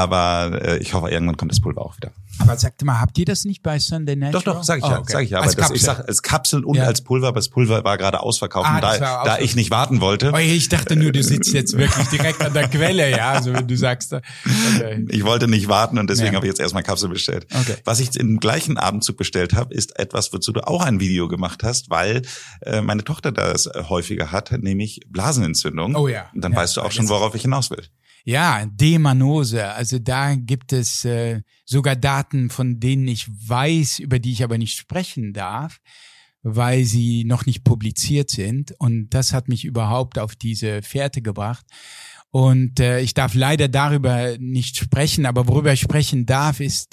Aber ich hoffe, irgendwann kommt das Pulver auch wieder. Aber sag mal, habt ihr das nicht bei Sunday Natural? Doch, sag ich ja. Okay. Sag ich ja. Aber ich sag als Kapseln und als Pulver. Aber das Pulver war gerade ausverkauft, da ich nicht warten wollte. Oh, ich dachte nur, du sitzt jetzt wirklich direkt an der Quelle, ja. Also wenn du sagst, okay. Ich wollte nicht warten und deswegen habe ich jetzt erstmal Kapsel bestellt. Okay. Was ich im gleichen Abendzug bestellt habe, ist etwas, wozu du auch ein Video gemacht hast, weil meine Tochter das häufiger hat, nämlich Blasenentzündung. Oh ja. Und dann weißt du auch schon, worauf ich hinaus will. Ja, D-Mannose. Also da gibt es sogar Daten, von denen ich weiß, über die ich aber nicht sprechen darf, weil sie noch nicht publiziert sind. Und das hat mich überhaupt auf diese Fährte gebracht. Und ich darf leider darüber nicht sprechen, aber worüber ich sprechen darf, ist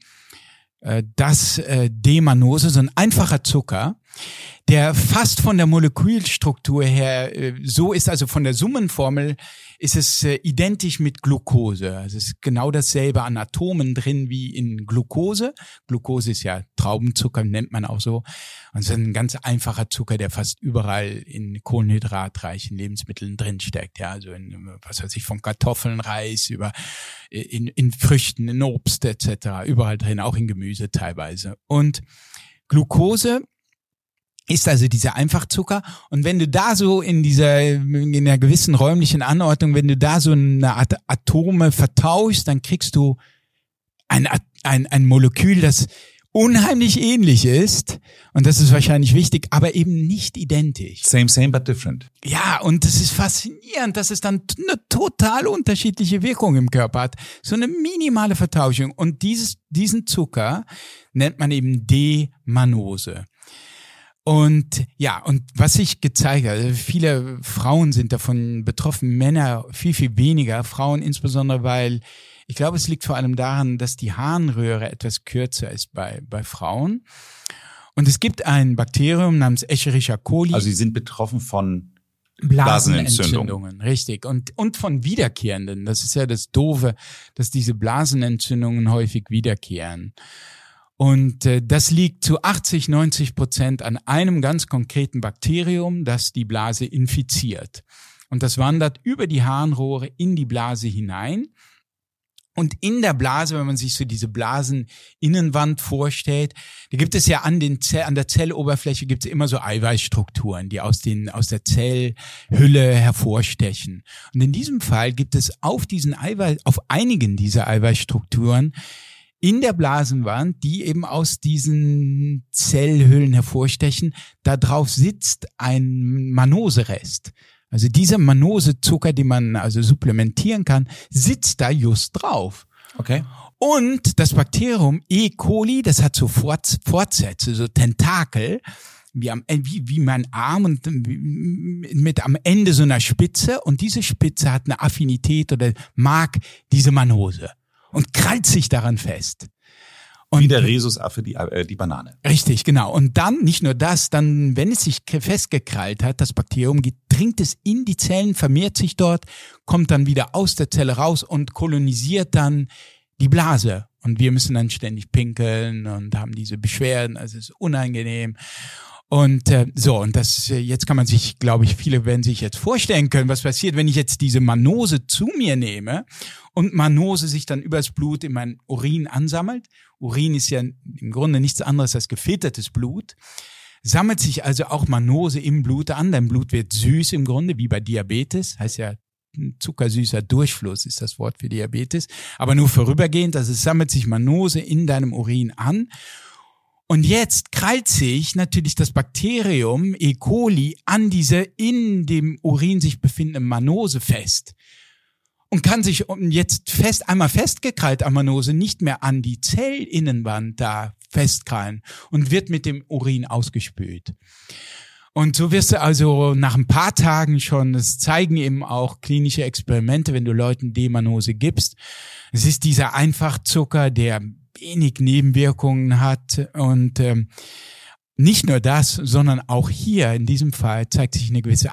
das D-Mannose, so ein einfacher Zucker, der fast von der Molekülstruktur her so ist, also von der Summenformel ist es identisch mit Glucose. Also es ist genau dasselbe an Atomen drin wie in Glucose. Glucose ist ja Traubenzucker, nennt man auch so. Und es ist ein ganz einfacher Zucker, der fast überall in kohlenhydratreichen Lebensmitteln drin steckt. Ja, also in, was weiß ich, von Kartoffeln, Reis, über in Früchten, in Obst etc. Überall drin, auch in Gemüse teilweise. Und Glucose ist also dieser Einfachzucker. Und wenn du da so in einer gewissen räumlichen Anordnung, wenn du da so eine Art Atome vertauschst, dann kriegst du ein Molekül, das unheimlich ähnlich ist. Und das ist wahrscheinlich wichtig, aber eben nicht identisch. Same, but different. Ja, und das ist faszinierend, dass es dann eine total unterschiedliche Wirkung im Körper hat. So eine minimale Vertauschung. Und diesen Zucker nennt man eben D-Mannose. Und ja, und was sich gezeigt hat, also viele Frauen sind davon betroffen, Männer viel, viel weniger, Frauen insbesondere, weil ich glaube, es liegt vor allem daran, dass die Harnröhre etwas kürzer ist bei Frauen. Und es gibt ein Bakterium namens Escherichia coli. Also sie sind betroffen von Blasenentzündungen, richtig. Und von wiederkehrenden. Das ist ja das Doofe, dass diese Blasenentzündungen häufig wiederkehren. Und das liegt zu 80-90% an einem ganz konkreten Bakterium, das die Blase infiziert. Und das wandert über die Harnrohre in die Blase hinein. Und in der Blase, wenn man sich so diese Blaseninnenwand vorstellt, da gibt es ja an der Zelloberfläche gibt es immer so Eiweißstrukturen, die aus der Zellhülle hervorstechen. Und in diesem Fall gibt es auf einigen dieser Eiweißstrukturen in der Blasenwand, die eben aus diesen Zellhüllen hervorstechen, da drauf sitzt ein Mannose-Rest. Also dieser Mannose-Zucker, den man also supplementieren kann, sitzt da just drauf. Okay. Und das Bakterium E. coli, das hat so Fortsätze, so Tentakel, wie mein Arm und mit am Ende so einer Spitze. Und diese Spitze hat eine Affinität oder mag diese Mannose und krallt sich daran fest. Und wie der Rhesusaffe die Banane. Richtig, genau. Und dann, nicht nur das, dann, wenn es sich festgekrallt hat, das Bakterium, dringt es in die Zellen, vermehrt sich dort, kommt dann wieder aus der Zelle raus und kolonisiert dann die Blase. Und wir müssen dann ständig pinkeln und haben diese Beschwerden, also es ist unangenehm. Und und das jetzt kann man sich, glaube ich, viele werden sich jetzt vorstellen können, was passiert, wenn ich jetzt diese Mannose zu mir nehme und Mannose sich dann übers Blut in mein Urin ansammelt. Urin ist ja im Grunde nichts anderes als gefiltertes Blut. Sammelt sich also auch Mannose im Blut an. Dein Blut wird süß im Grunde, wie bei Diabetes. Heißt ja, zuckersüßer Durchfluss ist das Wort für Diabetes. Aber nur vorübergehend, also es sammelt sich Mannose in deinem Urin an. Und jetzt krallt sich natürlich das Bakterium E. coli an diese in dem Urin sich befindende Mannose fest und kann sich jetzt einmal festgekrallt an Mannose nicht mehr an die Zellinnenwand da festkrallen und wird mit dem Urin ausgespült. Und so wirst du also nach ein paar Tagen schon, das zeigen eben auch klinische Experimente, wenn du Leuten D-Mannose gibst. Es ist dieser Einfachzucker, der wenig Nebenwirkungen hat und nicht nur das, sondern auch hier in diesem Fall zeigt sich eine gewisse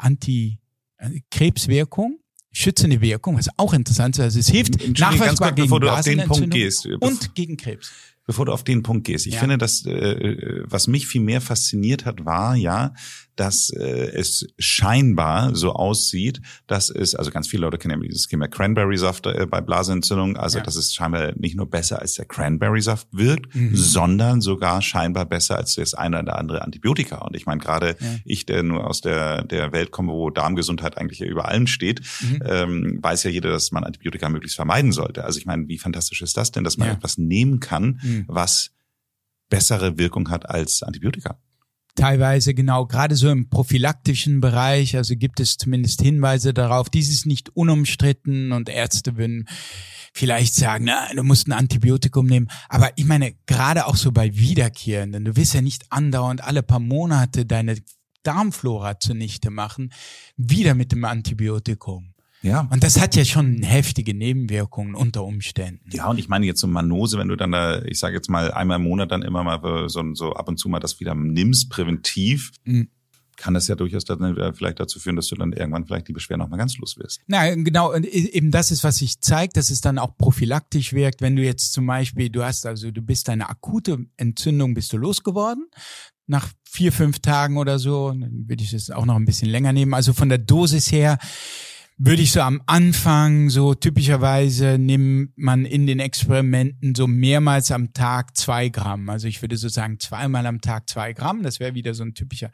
Antikrebswirkung, schützende Wirkung, was auch interessant ist. Also es hilft nachweisbar gegen Blasenentzündung und gegen Krebs. Bevor du auf den Punkt gehst. Ich finde, dass was mich viel mehr fasziniert hat, war ja, dass es scheinbar so aussieht, dass es, also ganz viele Leute kennen ja dieses Thema Cranberry-Saft bei Blasenentzündung, also dass es scheinbar nicht nur besser als der Cranberry-Saft wirkt, sondern sogar scheinbar besser als das eine oder andere Antibiotika. Und ich meine, gerade ich, der nur aus der Welt komme, wo Darmgesundheit eigentlich ja über allem steht, weiß ja jeder, dass man Antibiotika möglichst vermeiden sollte. Also ich meine, wie fantastisch ist das denn, dass man etwas nehmen kann, was bessere Wirkung hat als Antibiotika? Teilweise genau, gerade so im prophylaktischen Bereich, also gibt es zumindest Hinweise darauf, dies ist nicht unumstritten und Ärzte würden vielleicht sagen, na, du musst ein Antibiotikum nehmen. Aber ich meine, gerade auch so bei Wiederkehrenden, du willst ja nicht andauernd alle paar Monate deine Darmflora zunichte machen, wieder mit dem Antibiotikum. Ja. Und das hat ja schon heftige Nebenwirkungen unter Umständen. Ja, und ich meine jetzt so Manose, wenn du dann da, ich sage jetzt mal einmal im Monat dann immer mal so ab und zu mal das wieder nimmst, präventiv, kann das ja durchaus dann vielleicht dazu führen, dass du dann irgendwann vielleicht die Beschwerden auch mal ganz los wirst. Na, genau, und eben das ist, was sich zeigt, dass es dann auch prophylaktisch wirkt, wenn du jetzt zum Beispiel, du bist eine akute Entzündung, bist du losgeworden, nach 4-5 Tagen oder so, dann würde ich es auch noch ein bisschen länger nehmen, also von der Dosis her, würde ich so am Anfang, so typischerweise nimmt man in den Experimenten so mehrmals am Tag 2 Gramm. Also ich würde so sagen 2-mal am Tag 2 Gramm. Das wäre wieder so ein typischer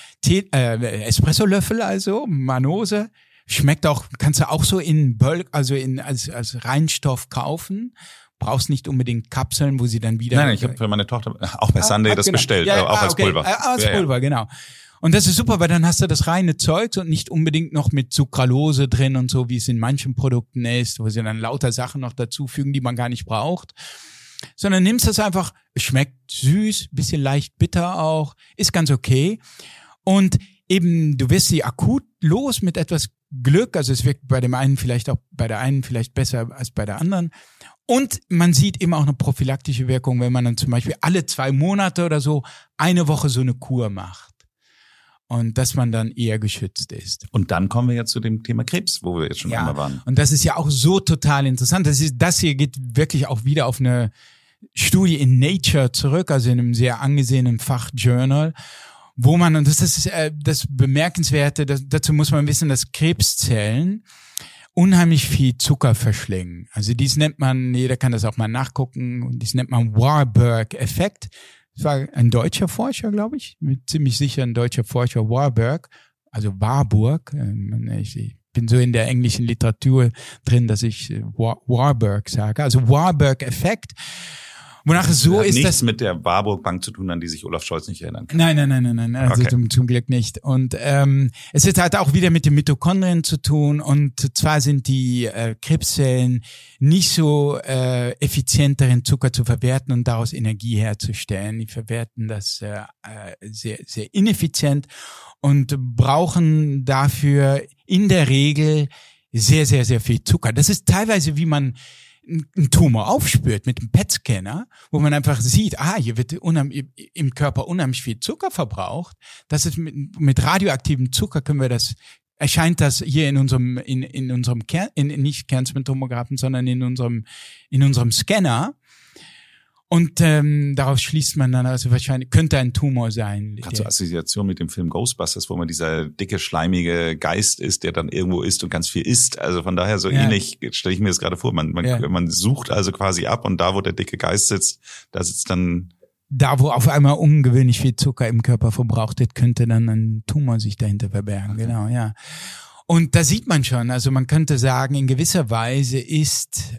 Espresso-Löffel, also Manose. Schmeckt auch, kannst du auch so in Bulk, also als Reinstoff kaufen. Brauchst nicht unbedingt Kapseln, wo sie dann wieder... Nein, ich habe für meine Tochter auch bei Sunday das genau. bestellt, Ja, auch als okay. Pulver. Als Pulver, genau. Und das ist super, weil dann hast du das reine Zeugs und nicht unbedingt noch mit Sucralose drin und so, wie es in manchen Produkten ist, wo sie dann lauter Sachen noch dazufügen, die man gar nicht braucht. Sondern nimmst das einfach, es schmeckt süß, bisschen leicht bitter auch, ist ganz okay. Und eben, du wirst sie akut los mit etwas Glück, also es wirkt bei der einen vielleicht besser als bei der anderen. Und man sieht eben auch eine prophylaktische Wirkung, wenn man dann zum Beispiel alle 2 Monate oder so eine Woche so eine Kur macht. Und dass man dann eher geschützt ist. Und dann kommen wir jetzt zu dem Thema Krebs, wo wir jetzt schon einmal waren. Und das ist ja auch so total interessant. Das hier geht wirklich auch wieder auf eine Studie in Nature zurück, also in einem sehr angesehenen Fachjournal, wo man, und das ist das Bemerkenswerte, dazu muss man wissen, dass Krebszellen unheimlich viel Zucker verschlingen. Also dies nennt man, jeder kann das auch mal nachgucken, dies nennt man Warburg-Effekt. Das war ein deutscher Forscher, glaube ich, ziemlich sicher ein deutscher Forscher, Warburg, also Warburg. Ich bin so in der englischen Literatur drin, dass ich Warburg sage. Also Warburg-Effekt. Wonach es so hat ist, nichts mit der Warburg Bank zu tun, an die sich Olaf Scholz nicht erinnern kann. Nein. Also Okay. zum Glück nicht. Und es hat auch wieder mit den Mitochondrien zu tun. Und zwar sind die Krebszellen nicht so effizient darin, Zucker zu verwerten und daraus Energie herzustellen. Die verwerten das sehr, sehr ineffizient und brauchen dafür in der Regel sehr, sehr, sehr viel Zucker. Das ist teilweise, wie man einen Tumor aufspürt mit einem PET-Scanner, wo man einfach sieht, hier wird im Körper unheimlich viel Zucker verbraucht. Das ist mit radioaktivem Zucker erscheint das hier in unserem nicht Kernspintomographen, sondern in unserem Scanner. Und daraus schließt man dann, also wahrscheinlich könnte ein Tumor sein. Gerade so Assoziation mit dem Film Ghostbusters, wo man dieser dicke, schleimige Geist ist, der dann irgendwo isst und ganz viel isst. Also von daher so ähnlich stelle ich mir das gerade vor. Man sucht also quasi ab und da, wo der dicke Geist sitzt, da sitzt dann... Da, wo auf einmal ungewöhnlich viel Zucker im Körper verbraucht wird, könnte dann ein Tumor sich dahinter verbergen. Okay. Genau, ja. Und da sieht man schon, also man könnte sagen, in gewisser Weise ist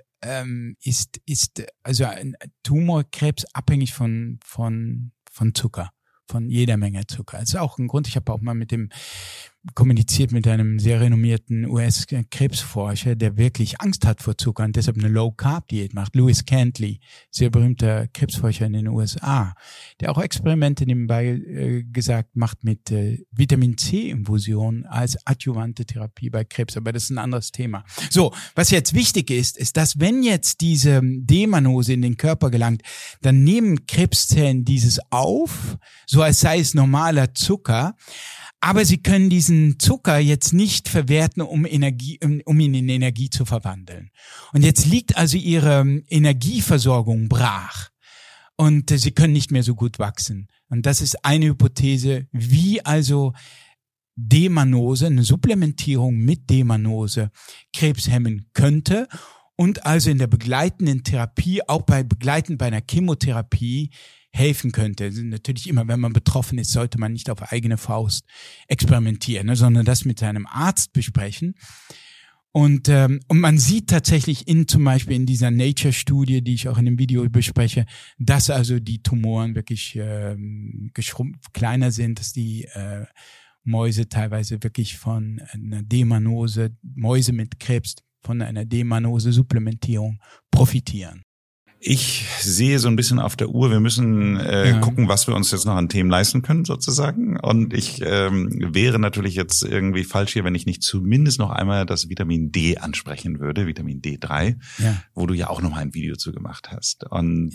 also ein Tumorkrebs abhängig von Zucker, von jeder Menge Zucker. Das ist auch ein Grund, ich habe auch mal kommuniziert mit einem sehr renommierten US-Krebsforscher, der wirklich Angst hat vor Zucker und deshalb eine Low-Carb-Diät macht. Louis Cantley, sehr berühmter Krebsforscher in den USA, der auch Experimente nebenbei gesagt macht mit Vitamin-C-Infusion als adjuvante Therapie bei Krebs, aber das ist ein anderes Thema. So, was jetzt wichtig ist, dass wenn jetzt diese D-Manose in den Körper gelangt, dann nehmen Krebszellen dieses auf, so als sei es normaler Zucker, aber sie können diesen Zucker jetzt nicht verwerten, um ihn in Energie zu verwandeln. Und jetzt liegt also ihre Energieversorgung brach. Und sie können nicht mehr so gut wachsen. Und das ist eine Hypothese, wie also D-Manose, eine Supplementierung mit D-Manose Krebs hemmen könnte und also in der begleitenden Therapie, auch begleitend bei einer Chemotherapie, helfen könnte. Natürlich immer, wenn man betroffen ist, sollte man nicht auf eigene Faust experimentieren, sondern das mit seinem Arzt besprechen. Und man sieht tatsächlich zum Beispiel in dieser Nature-Studie, die ich auch in dem Video bespreche, dass also die Tumoren wirklich kleiner sind, dass die Mäuse teilweise wirklich von einer D-Manose, Mäuse mit Krebs, von einer D-Mannose-Supplementierung profitieren? Ich sehe so ein bisschen auf der Uhr, wir müssen gucken, was wir uns jetzt noch an Themen leisten können sozusagen. Und ich wäre natürlich jetzt irgendwie falsch hier, wenn ich nicht zumindest noch einmal das Vitamin D ansprechen würde, Vitamin D3, wo du ja auch noch mal ein Video zu gemacht hast. Und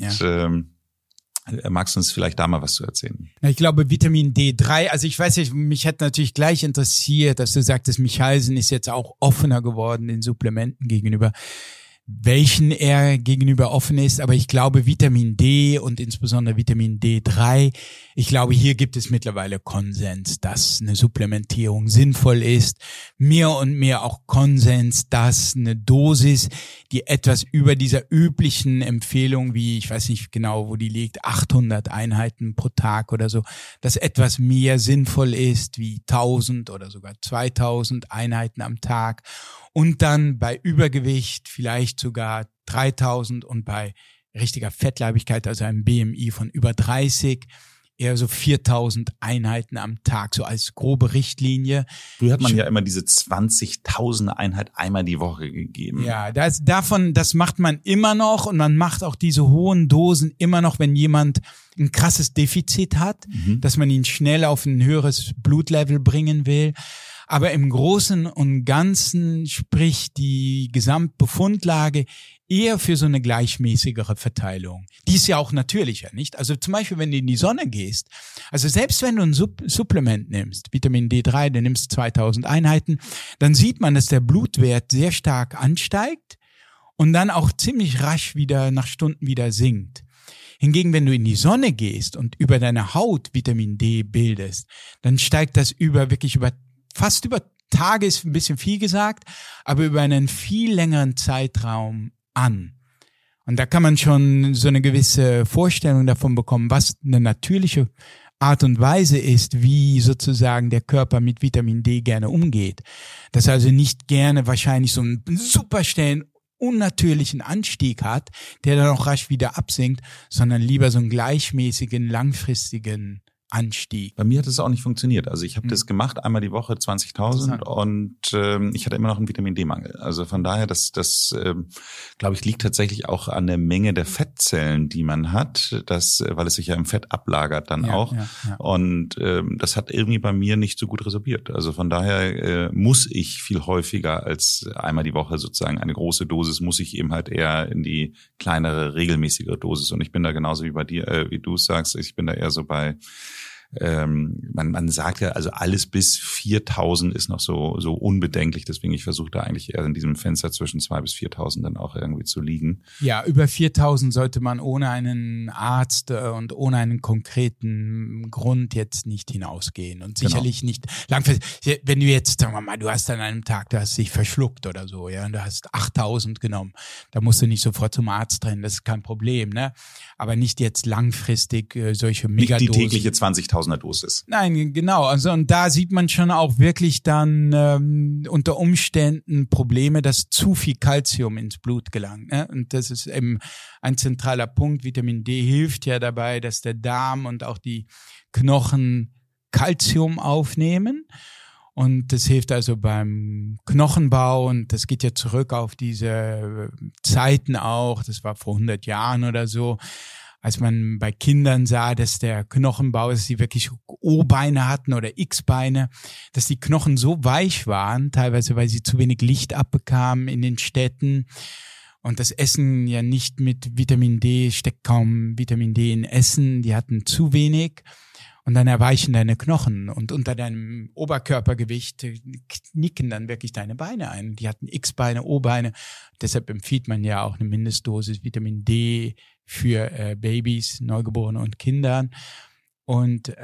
magst du uns vielleicht da mal was zu erzählen? Ich glaube, Vitamin D3, also ich weiß nicht, mich hätte natürlich gleich interessiert, dass du sagtest, Michalsen ist jetzt auch offener geworden den Supplementen gegenüber, welchen er gegenüber offen ist, aber ich glaube Vitamin D und insbesondere Vitamin D3, ich glaube hier gibt es mittlerweile Konsens, dass eine Supplementierung sinnvoll ist, mehr und mehr auch Konsens, dass eine Dosis, die etwas über dieser üblichen Empfehlung, wie ich weiß nicht genau, wo die liegt, 800 Einheiten pro Tag oder so, dass etwas mehr sinnvoll ist, wie 1000 oder sogar 2000 Einheiten am Tag. Und dann bei Übergewicht vielleicht sogar 3000 und bei richtiger Fettleibigkeit, also einem BMI von über 30, eher so 4000 Einheiten am Tag, so als grobe Richtlinie. Früher hat man ja immer diese 20.000 Einheit einmal die Woche gegeben. Ja, das macht man immer noch und man macht auch diese hohen Dosen immer noch, wenn jemand ein krasses Defizit hat, dass man ihn schnell auf ein höheres Blutlevel bringen will. Aber im Großen und Ganzen spricht die Gesamtbefundlage eher für so eine gleichmäßigere Verteilung. Die ist ja auch natürlicher, nicht? Also zum Beispiel, wenn du in die Sonne gehst, also selbst wenn du ein Supplement nimmst, Vitamin D3, du nimmst 2000 Einheiten, dann sieht man, dass der Blutwert sehr stark ansteigt und dann auch ziemlich rasch wieder nach Stunden wieder sinkt. Hingegen, wenn du in die Sonne gehst und über deine Haut Vitamin D bildest, dann steigt das fast über Tage ist ein bisschen viel gesagt, aber über einen viel längeren Zeitraum an. Und da kann man schon so eine gewisse Vorstellung davon bekommen, was eine natürliche Art und Weise ist, wie sozusagen der Körper mit Vitamin D gerne umgeht. Dass er also nicht gerne wahrscheinlich so einen super schnellen, unnatürlichen Anstieg hat, der dann auch rasch wieder absinkt, sondern lieber so einen gleichmäßigen, langfristigen Anstieg. Bei mir hat es auch nicht funktioniert. Also ich habe das gemacht, einmal die Woche 20.000 und ich hatte immer noch einen Vitamin-D-Mangel. Also von daher, das glaube ich, liegt tatsächlich auch an der Menge der Fettzellen, die man hat, weil es sich ja im Fett ablagert dann auch. Ja. Und das hat irgendwie bei mir nicht so gut resorbiert. Also von daher muss ich viel häufiger als einmal die Woche sozusagen eine große Dosis, muss ich eben halt eher in die kleinere, regelmäßigere Dosis. Und ich bin da genauso wie bei dir, wie du sagst, ich bin da eher so bei man sagt ja, also alles bis 4.000 ist noch so unbedenklich, deswegen ich versuche da eigentlich eher in diesem Fenster zwischen 2.000 bis 4.000 dann auch irgendwie zu liegen. Ja, über 4.000 sollte man ohne einen Arzt und ohne einen konkreten Grund jetzt nicht hinausgehen und sicherlich nicht langfristig. Wenn du jetzt, sagen wir mal, du hast an einem Tag, du hast dich verschluckt oder so, ja, und du hast 8.000 genommen, da musst du nicht sofort zum Arzt rennen, das ist kein Problem, ne? Aber nicht jetzt langfristig solche Megadosen. Nicht die tägliche 20.000er Dosis. Nein, genau. Also und da sieht man schon auch wirklich dann unter Umständen Probleme, dass zu viel Calcium ins Blut gelangt. Ne? Und das ist eben ein zentraler Punkt. Vitamin D hilft ja dabei, dass der Darm und auch die Knochen Calcium aufnehmen. Und das hilft also beim Knochenbau und das geht ja zurück auf diese Zeiten auch, das war vor 100 Jahren oder so, als man bei Kindern sah, dass der Knochenbau, dass sie wirklich O-Beine hatten oder X-Beine, dass die Knochen so weich waren, teilweise weil sie zu wenig Licht abbekamen in den Städten. Und das Essen ja nicht mit Vitamin D, steckt kaum Vitamin D in Essen, die hatten zu wenig. Und dann erweichen deine Knochen und unter deinem Oberkörpergewicht knicken dann wirklich deine Beine ein. Die hatten X-Beine, O-Beine. Deshalb empfiehlt man ja auch eine Mindestdosis Vitamin D für Babys, Neugeborene und Kindern. Und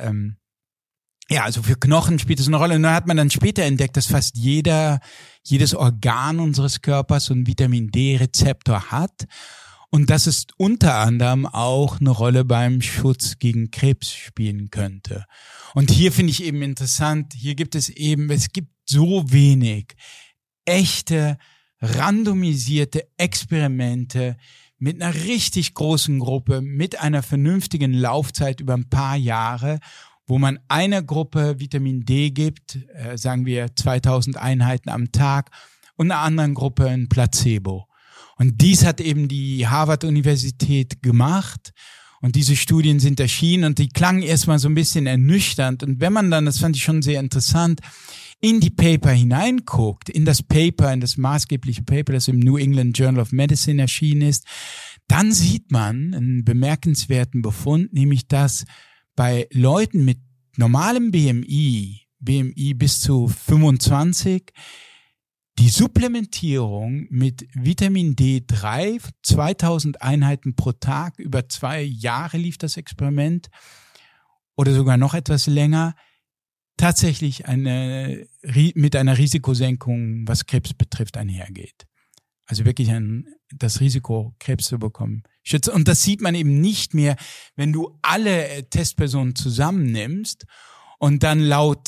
also für Knochen spielt es eine Rolle. Und dann hat man dann später entdeckt, dass fast jedes Organ unseres Körpers so einen Vitamin D-Rezeptor hat. Und dass es unter anderem auch eine Rolle beim Schutz gegen Krebs spielen könnte. Und hier finde ich eben interessant, es gibt so wenig echte, randomisierte Experimente mit einer richtig großen Gruppe, mit einer vernünftigen Laufzeit über ein paar Jahre, wo man einer Gruppe Vitamin D gibt, sagen wir 2000 Einheiten am Tag, und einer anderen Gruppe ein Placebo. Und dies hat eben die Harvard-Universität gemacht. Und diese Studien sind erschienen und die klangen erstmal so ein bisschen ernüchternd. Und wenn man dann, das fand ich schon sehr interessant, in die Paper hineinguckt, in das maßgebliche Paper, das im New England Journal of Medicine erschienen ist, dann sieht man einen bemerkenswerten Befund, nämlich dass bei Leuten mit normalem BMI bis zu 25, die Supplementierung mit Vitamin D3, 2000 Einheiten pro Tag, über 2 Jahre lief das Experiment oder sogar noch etwas länger, tatsächlich mit einer Risikosenkung, was Krebs betrifft, einhergeht. Also wirklich das Risiko, Krebs zu bekommen, schützt. Und das sieht man eben nicht mehr, wenn du alle Testpersonen zusammennimmst und dann laut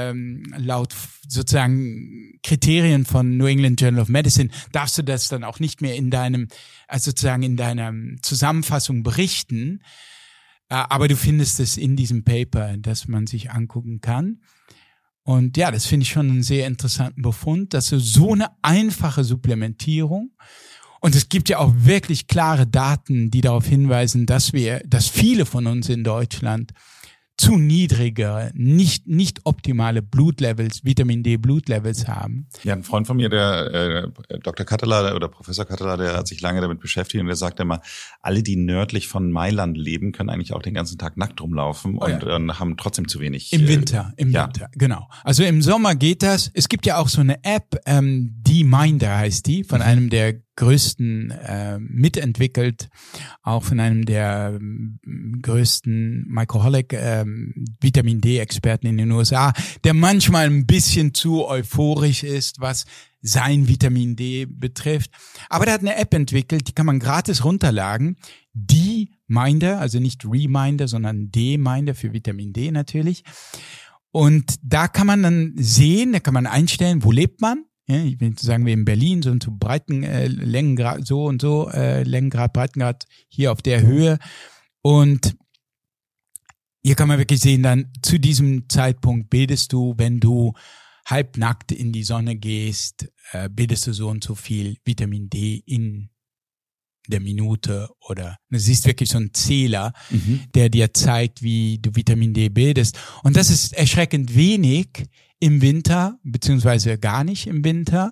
sozusagen Kriterien von New England Journal of Medicine darfst du das dann auch nicht mehr in deiner Zusammenfassung berichten. Aber du findest es in diesem Paper, das man sich angucken kann. Und ja, das finde ich schon einen sehr interessanten Befund, dass so eine einfache Supplementierung, und es gibt ja auch wirklich klare Daten, die darauf hinweisen, dass viele von uns in Deutschland zu niedrige, nicht optimale Blutlevels, Vitamin D Blutlevels haben. Ja, ein Freund von mir, der Dr. Katteler oder Professor Katteler, der hat sich lange damit beschäftigt und der sagt immer, alle, die nördlich von Mailand leben, können eigentlich auch den ganzen Tag nackt rumlaufen und haben trotzdem zu wenig. Im Winter, genau. Also im Sommer geht das. Es gibt ja auch so eine App, D-Minder heißt die, von einem der größten mitentwickelt, auch von einem der größten Mycoholic Vitamin D-Experten in den USA, der manchmal ein bisschen zu euphorisch ist, was sein Vitamin D betrifft. Aber der hat eine App entwickelt, die kann man gratis runterladen. D-Minder, also nicht Reminder, sondern D-Minder für Vitamin D natürlich. Und da kann man dann sehen, da kann man einstellen, wo lebt man. Ja, sagen wir in Berlin, so und so Breiten, Längengrad, so und so, Längengrad, Breitengrad hier auf der Höhe. Und hier kann man wirklich sehen, dann zu diesem Zeitpunkt bildest du, wenn du halbnackt in die Sonne gehst, bildest du so und so viel Vitamin D in der Minute oder du siehst wirklich so einen Zähler, der dir zeigt, wie du Vitamin D bildest. Und das ist erschreckend wenig im Winter, beziehungsweise gar nicht im Winter.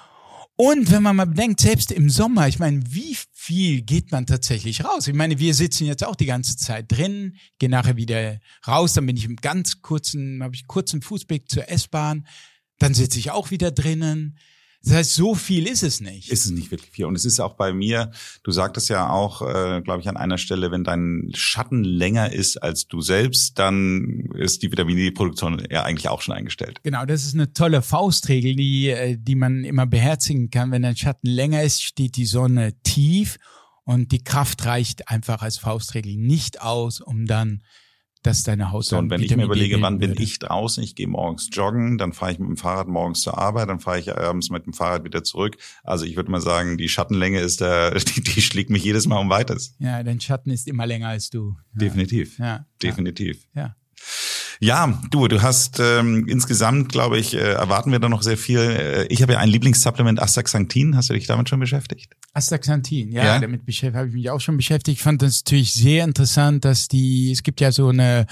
Und wenn man mal bedenkt, selbst im Sommer, ich meine, wie viel geht man tatsächlich raus? Ich meine, wir sitzen jetzt auch die ganze Zeit drin, gehen nachher wieder raus, dann bin ich habe ich kurzen Fußweg zur S-Bahn, dann sitze ich auch wieder drinnen. Das heißt, so viel ist es nicht. Ist es nicht wirklich viel. Und es ist auch bei mir, du sagtest ja auch, glaube ich, an einer Stelle, wenn dein Schatten länger ist als du selbst, dann ist die Vitamin D-Produktion ja eigentlich auch schon eingestellt. Genau, das ist eine tolle Faustregel, die man immer beherzigen kann. Wenn dein Schatten länger ist, steht die Sonne tief und die Kraft reicht einfach als Faustregel nicht aus, um dann dass deine Haut so, und wenn ich mir überlege, wann bin ich draußen, ich gehe morgens joggen, dann fahre ich mit dem Fahrrad morgens zur Arbeit, dann fahre ich abends mit dem Fahrrad wieder zurück. Also ich würde mal sagen, die Schattenlänge ist die schlägt mich jedes Mal um weiteres. Ja, dein Schatten ist immer länger als du. Ja. Definitiv. Ja. Definitiv. Ja. Ja, du hast insgesamt, glaube ich, erwarten wir da noch sehr viel. Ich habe ja ein Lieblingssupplement, Astaxanthin. Hast du dich damit schon beschäftigt? Astaxanthin, ja. Damit habe ich mich auch schon beschäftigt. Ich fand das natürlich sehr interessant, dass es gibt ja so eine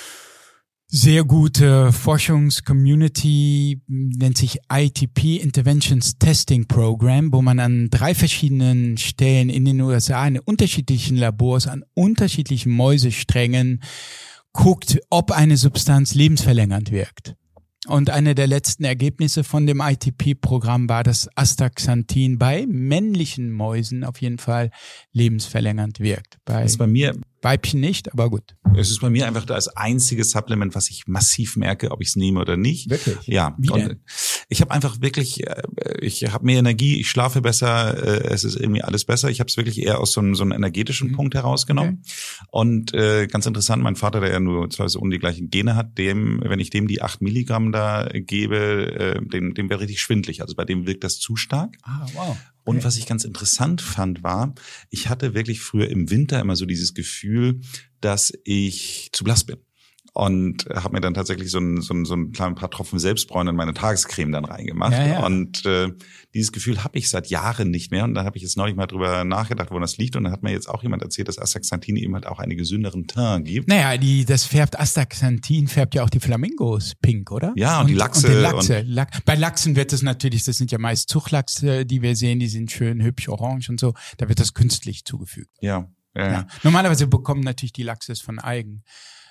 sehr gute Forschungscommunity, nennt sich ITP, Interventions Testing Program, wo man an 3 verschiedenen Stellen in den USA in unterschiedlichen Labors an unterschiedlichen Mäusesträngen guckt, ob eine Substanz lebensverlängernd wirkt. Und eine der letzten Ergebnisse von dem ITP-Programm war, dass Astaxanthin bei männlichen Mäusen auf jeden Fall lebensverlängernd wirkt. Das ist bei mir Weibchen nicht, aber gut. Es ist bei mir einfach das einzige Supplement, was ich massiv merke, ob ich es nehme oder nicht. Wirklich? Ja. Wie denn? Und ich habe einfach wirklich, ich habe mehr Energie, ich schlafe besser, es ist irgendwie alles besser. Ich habe es wirklich eher aus so einem energetischen Punkt herausgenommen. Okay. Und ganz interessant, mein Vater, der ja nur zwar so die gleichen Gene hat, wenn ich dem die 8 Milligramm da gebe, dem wäre richtig schwindelig. Also bei dem wirkt das zu stark. Ah, wow. Okay. Und was ich ganz interessant fand, war, ich hatte wirklich früher im Winter immer so dieses Gefühl, dass ich zu blass bin. und habe mir dann tatsächlich so ein paar Tropfen Selbstbräuner in meine Tagescreme dann reingemacht. Ja. Und dieses Gefühl habe ich seit Jahren nicht mehr. Und dann habe ich jetzt neulich mal drüber nachgedacht, wo das liegt. Und dann hat mir jetzt auch jemand erzählt, dass Astaxanthin eben halt auch einen gesünderen Teint gibt. Naja, Astaxanthin färbt ja auch die Flamingos pink, oder? Ja, und die Lachse. Und den Lachse. Bei Lachsen wird es natürlich, das sind ja meist Zuchtlachse, die wir sehen, die sind schön hübsch orange und so. Da wird das künstlich zugefügt. Ja. Normalerweise bekommen natürlich die Lachses von Algen,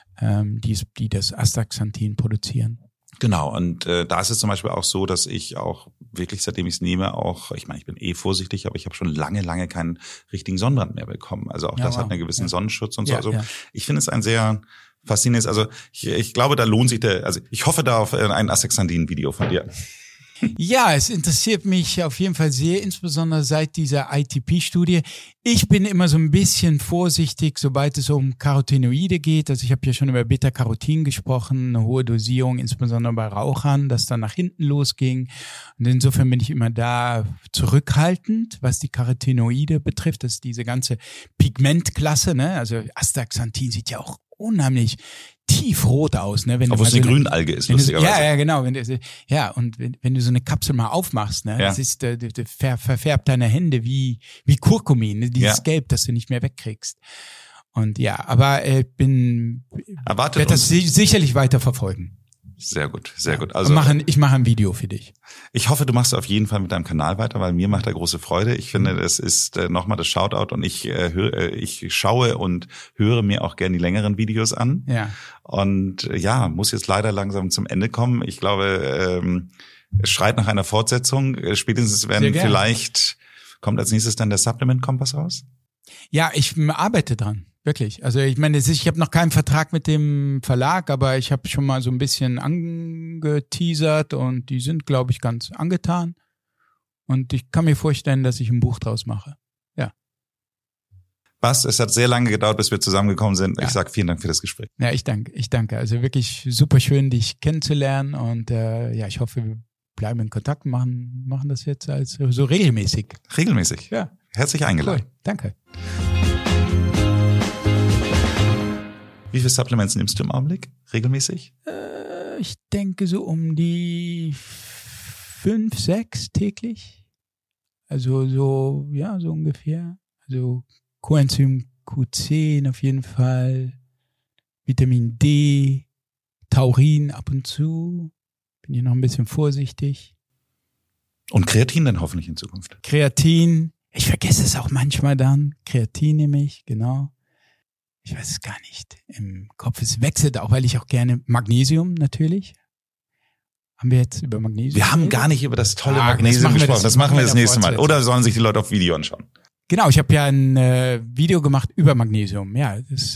die das Astaxanthin produzieren. Genau, und da ist es zum Beispiel auch so, dass ich auch wirklich, seitdem ich es nehme, ich meine, ich bin vorsichtig, aber ich habe schon lange keinen richtigen Sonnenbrand mehr bekommen. Also auch das hat einen gewissen Sonnenschutz und so. Also ich finde es ein sehr faszinierendes, also ich glaube, da lohnt sich ich hoffe da auf ein Astaxanthin-Video von dir. Ja, es interessiert mich auf jeden Fall sehr, insbesondere seit dieser ITP-Studie. Ich bin immer so ein bisschen vorsichtig, sobald es um Carotinoide geht. Also ich habe ja schon über Beta-Carotin gesprochen, eine hohe Dosierung, insbesondere bei Rauchern, das dann nach hinten losging. Und insofern bin ich immer da zurückhaltend, was die Carotinoide betrifft. Das ist diese ganze Pigmentklasse, ne? Also Astaxanthin sieht ja auch unheimlich tiefrot aus, ne? Obwohl es eine Grünalge ist, lustigerweise. Ja, genau. Und wenn du so eine Kapsel mal aufmachst, ne? Das ist, verfärbt deine Hände wie Kurkumin, ne? Dieses Gelb, das du nicht mehr wegkriegst. Und aber ich werde das sicherlich weiter verfolgen. Sehr gut, sehr gut. Also ich mache ein Video für dich. Ich hoffe, du machst auf jeden Fall mit deinem Kanal weiter, weil mir macht er große Freude. Ich finde, das ist nochmal das Shoutout und ich schaue und höre mir auch gerne die längeren Videos an. Ja. Und muss jetzt leider langsam zum Ende kommen. Ich glaube, es schreit nach einer Fortsetzung. Spätestens vielleicht kommt als nächstes dann der Supplement-Kompass raus. Ja, ich arbeite dran. Wirklich. Also ich meine, ich habe noch keinen Vertrag mit dem Verlag, aber ich habe schon mal so ein bisschen angeteasert und die sind, glaube ich, ganz angetan. Und ich kann mir vorstellen, dass ich ein Buch draus mache. Ja. Bas, es hat sehr lange gedauert, bis wir zusammengekommen sind. Ja. Ich sage vielen Dank für das Gespräch. Ja, ich danke. Also wirklich super schön, dich kennenzulernen und ich hoffe, wir bleiben in Kontakt, machen das jetzt so regelmäßig. Regelmäßig? Ja. Herzlich eingeladen. Cool. Danke. Wie viele Supplements nimmst du im Augenblick regelmäßig? Ich denke so um die 5, 6 täglich. Also so ungefähr. Also Coenzym Q10 auf jeden Fall, Vitamin D, Taurin ab und zu. Bin hier noch ein bisschen vorsichtig. Und Kreatin dann hoffentlich in Zukunft? Kreatin, ich vergesse es auch manchmal dann. Kreatin nehme ich, genau. Ich weiß es gar nicht. Im Kopf, es wechselt auch, weil ich auch gerne Magnesium natürlich. Haben wir jetzt über Magnesium? Wir haben gar nicht über das tolle Magnesium gesprochen. Das machen wir das nächste Mal. Oder sollen sich die Leute auf Video anschauen? Genau, ich habe ja ein Video gemacht über Magnesium. Ja, das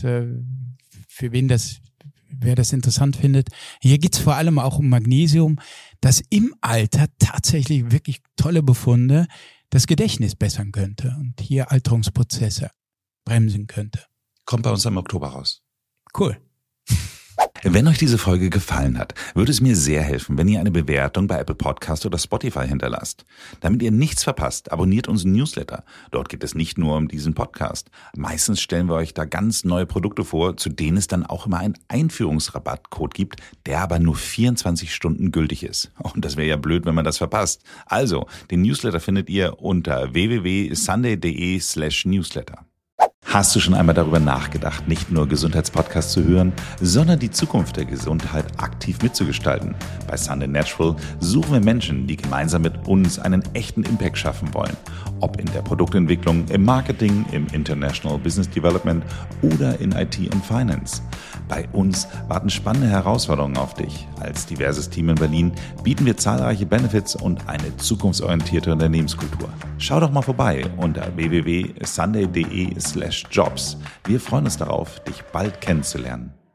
wer das interessant findet. Hier geht's vor allem auch um Magnesium, das im Alter tatsächlich wirklich tolle Befunde das Gedächtnis bessern könnte und hier Alterungsprozesse bremsen könnte. Kommt bei uns im Oktober raus. Cool. Wenn euch diese Folge gefallen hat, würde es mir sehr helfen, wenn ihr eine Bewertung bei Apple Podcast oder Spotify hinterlasst. Damit ihr nichts verpasst, abonniert unseren Newsletter. Dort geht es nicht nur um diesen Podcast. Meistens stellen wir euch da ganz neue Produkte vor, zu denen es dann auch immer einen Einführungsrabattcode gibt, der aber nur 24 Stunden gültig ist. Und das wäre ja blöd, wenn man das verpasst. Also, den Newsletter findet ihr unter www.sunday.de/newsletter. Hast du schon einmal darüber nachgedacht, nicht nur Gesundheitspodcasts zu hören, sondern die Zukunft der Gesundheit aktiv mitzugestalten? Bei Sunday Natural suchen wir Menschen, die gemeinsam mit uns einen echten Impact schaffen wollen. Ob in der Produktentwicklung, im Marketing, im International Business Development oder in IT und Finance. Bei uns warten spannende Herausforderungen auf dich. Als diverses Team in Berlin bieten wir zahlreiche Benefits und eine zukunftsorientierte Unternehmenskultur. Schau doch mal vorbei unter www.sunday.de/jobs. Wir freuen uns darauf, dich bald kennenzulernen.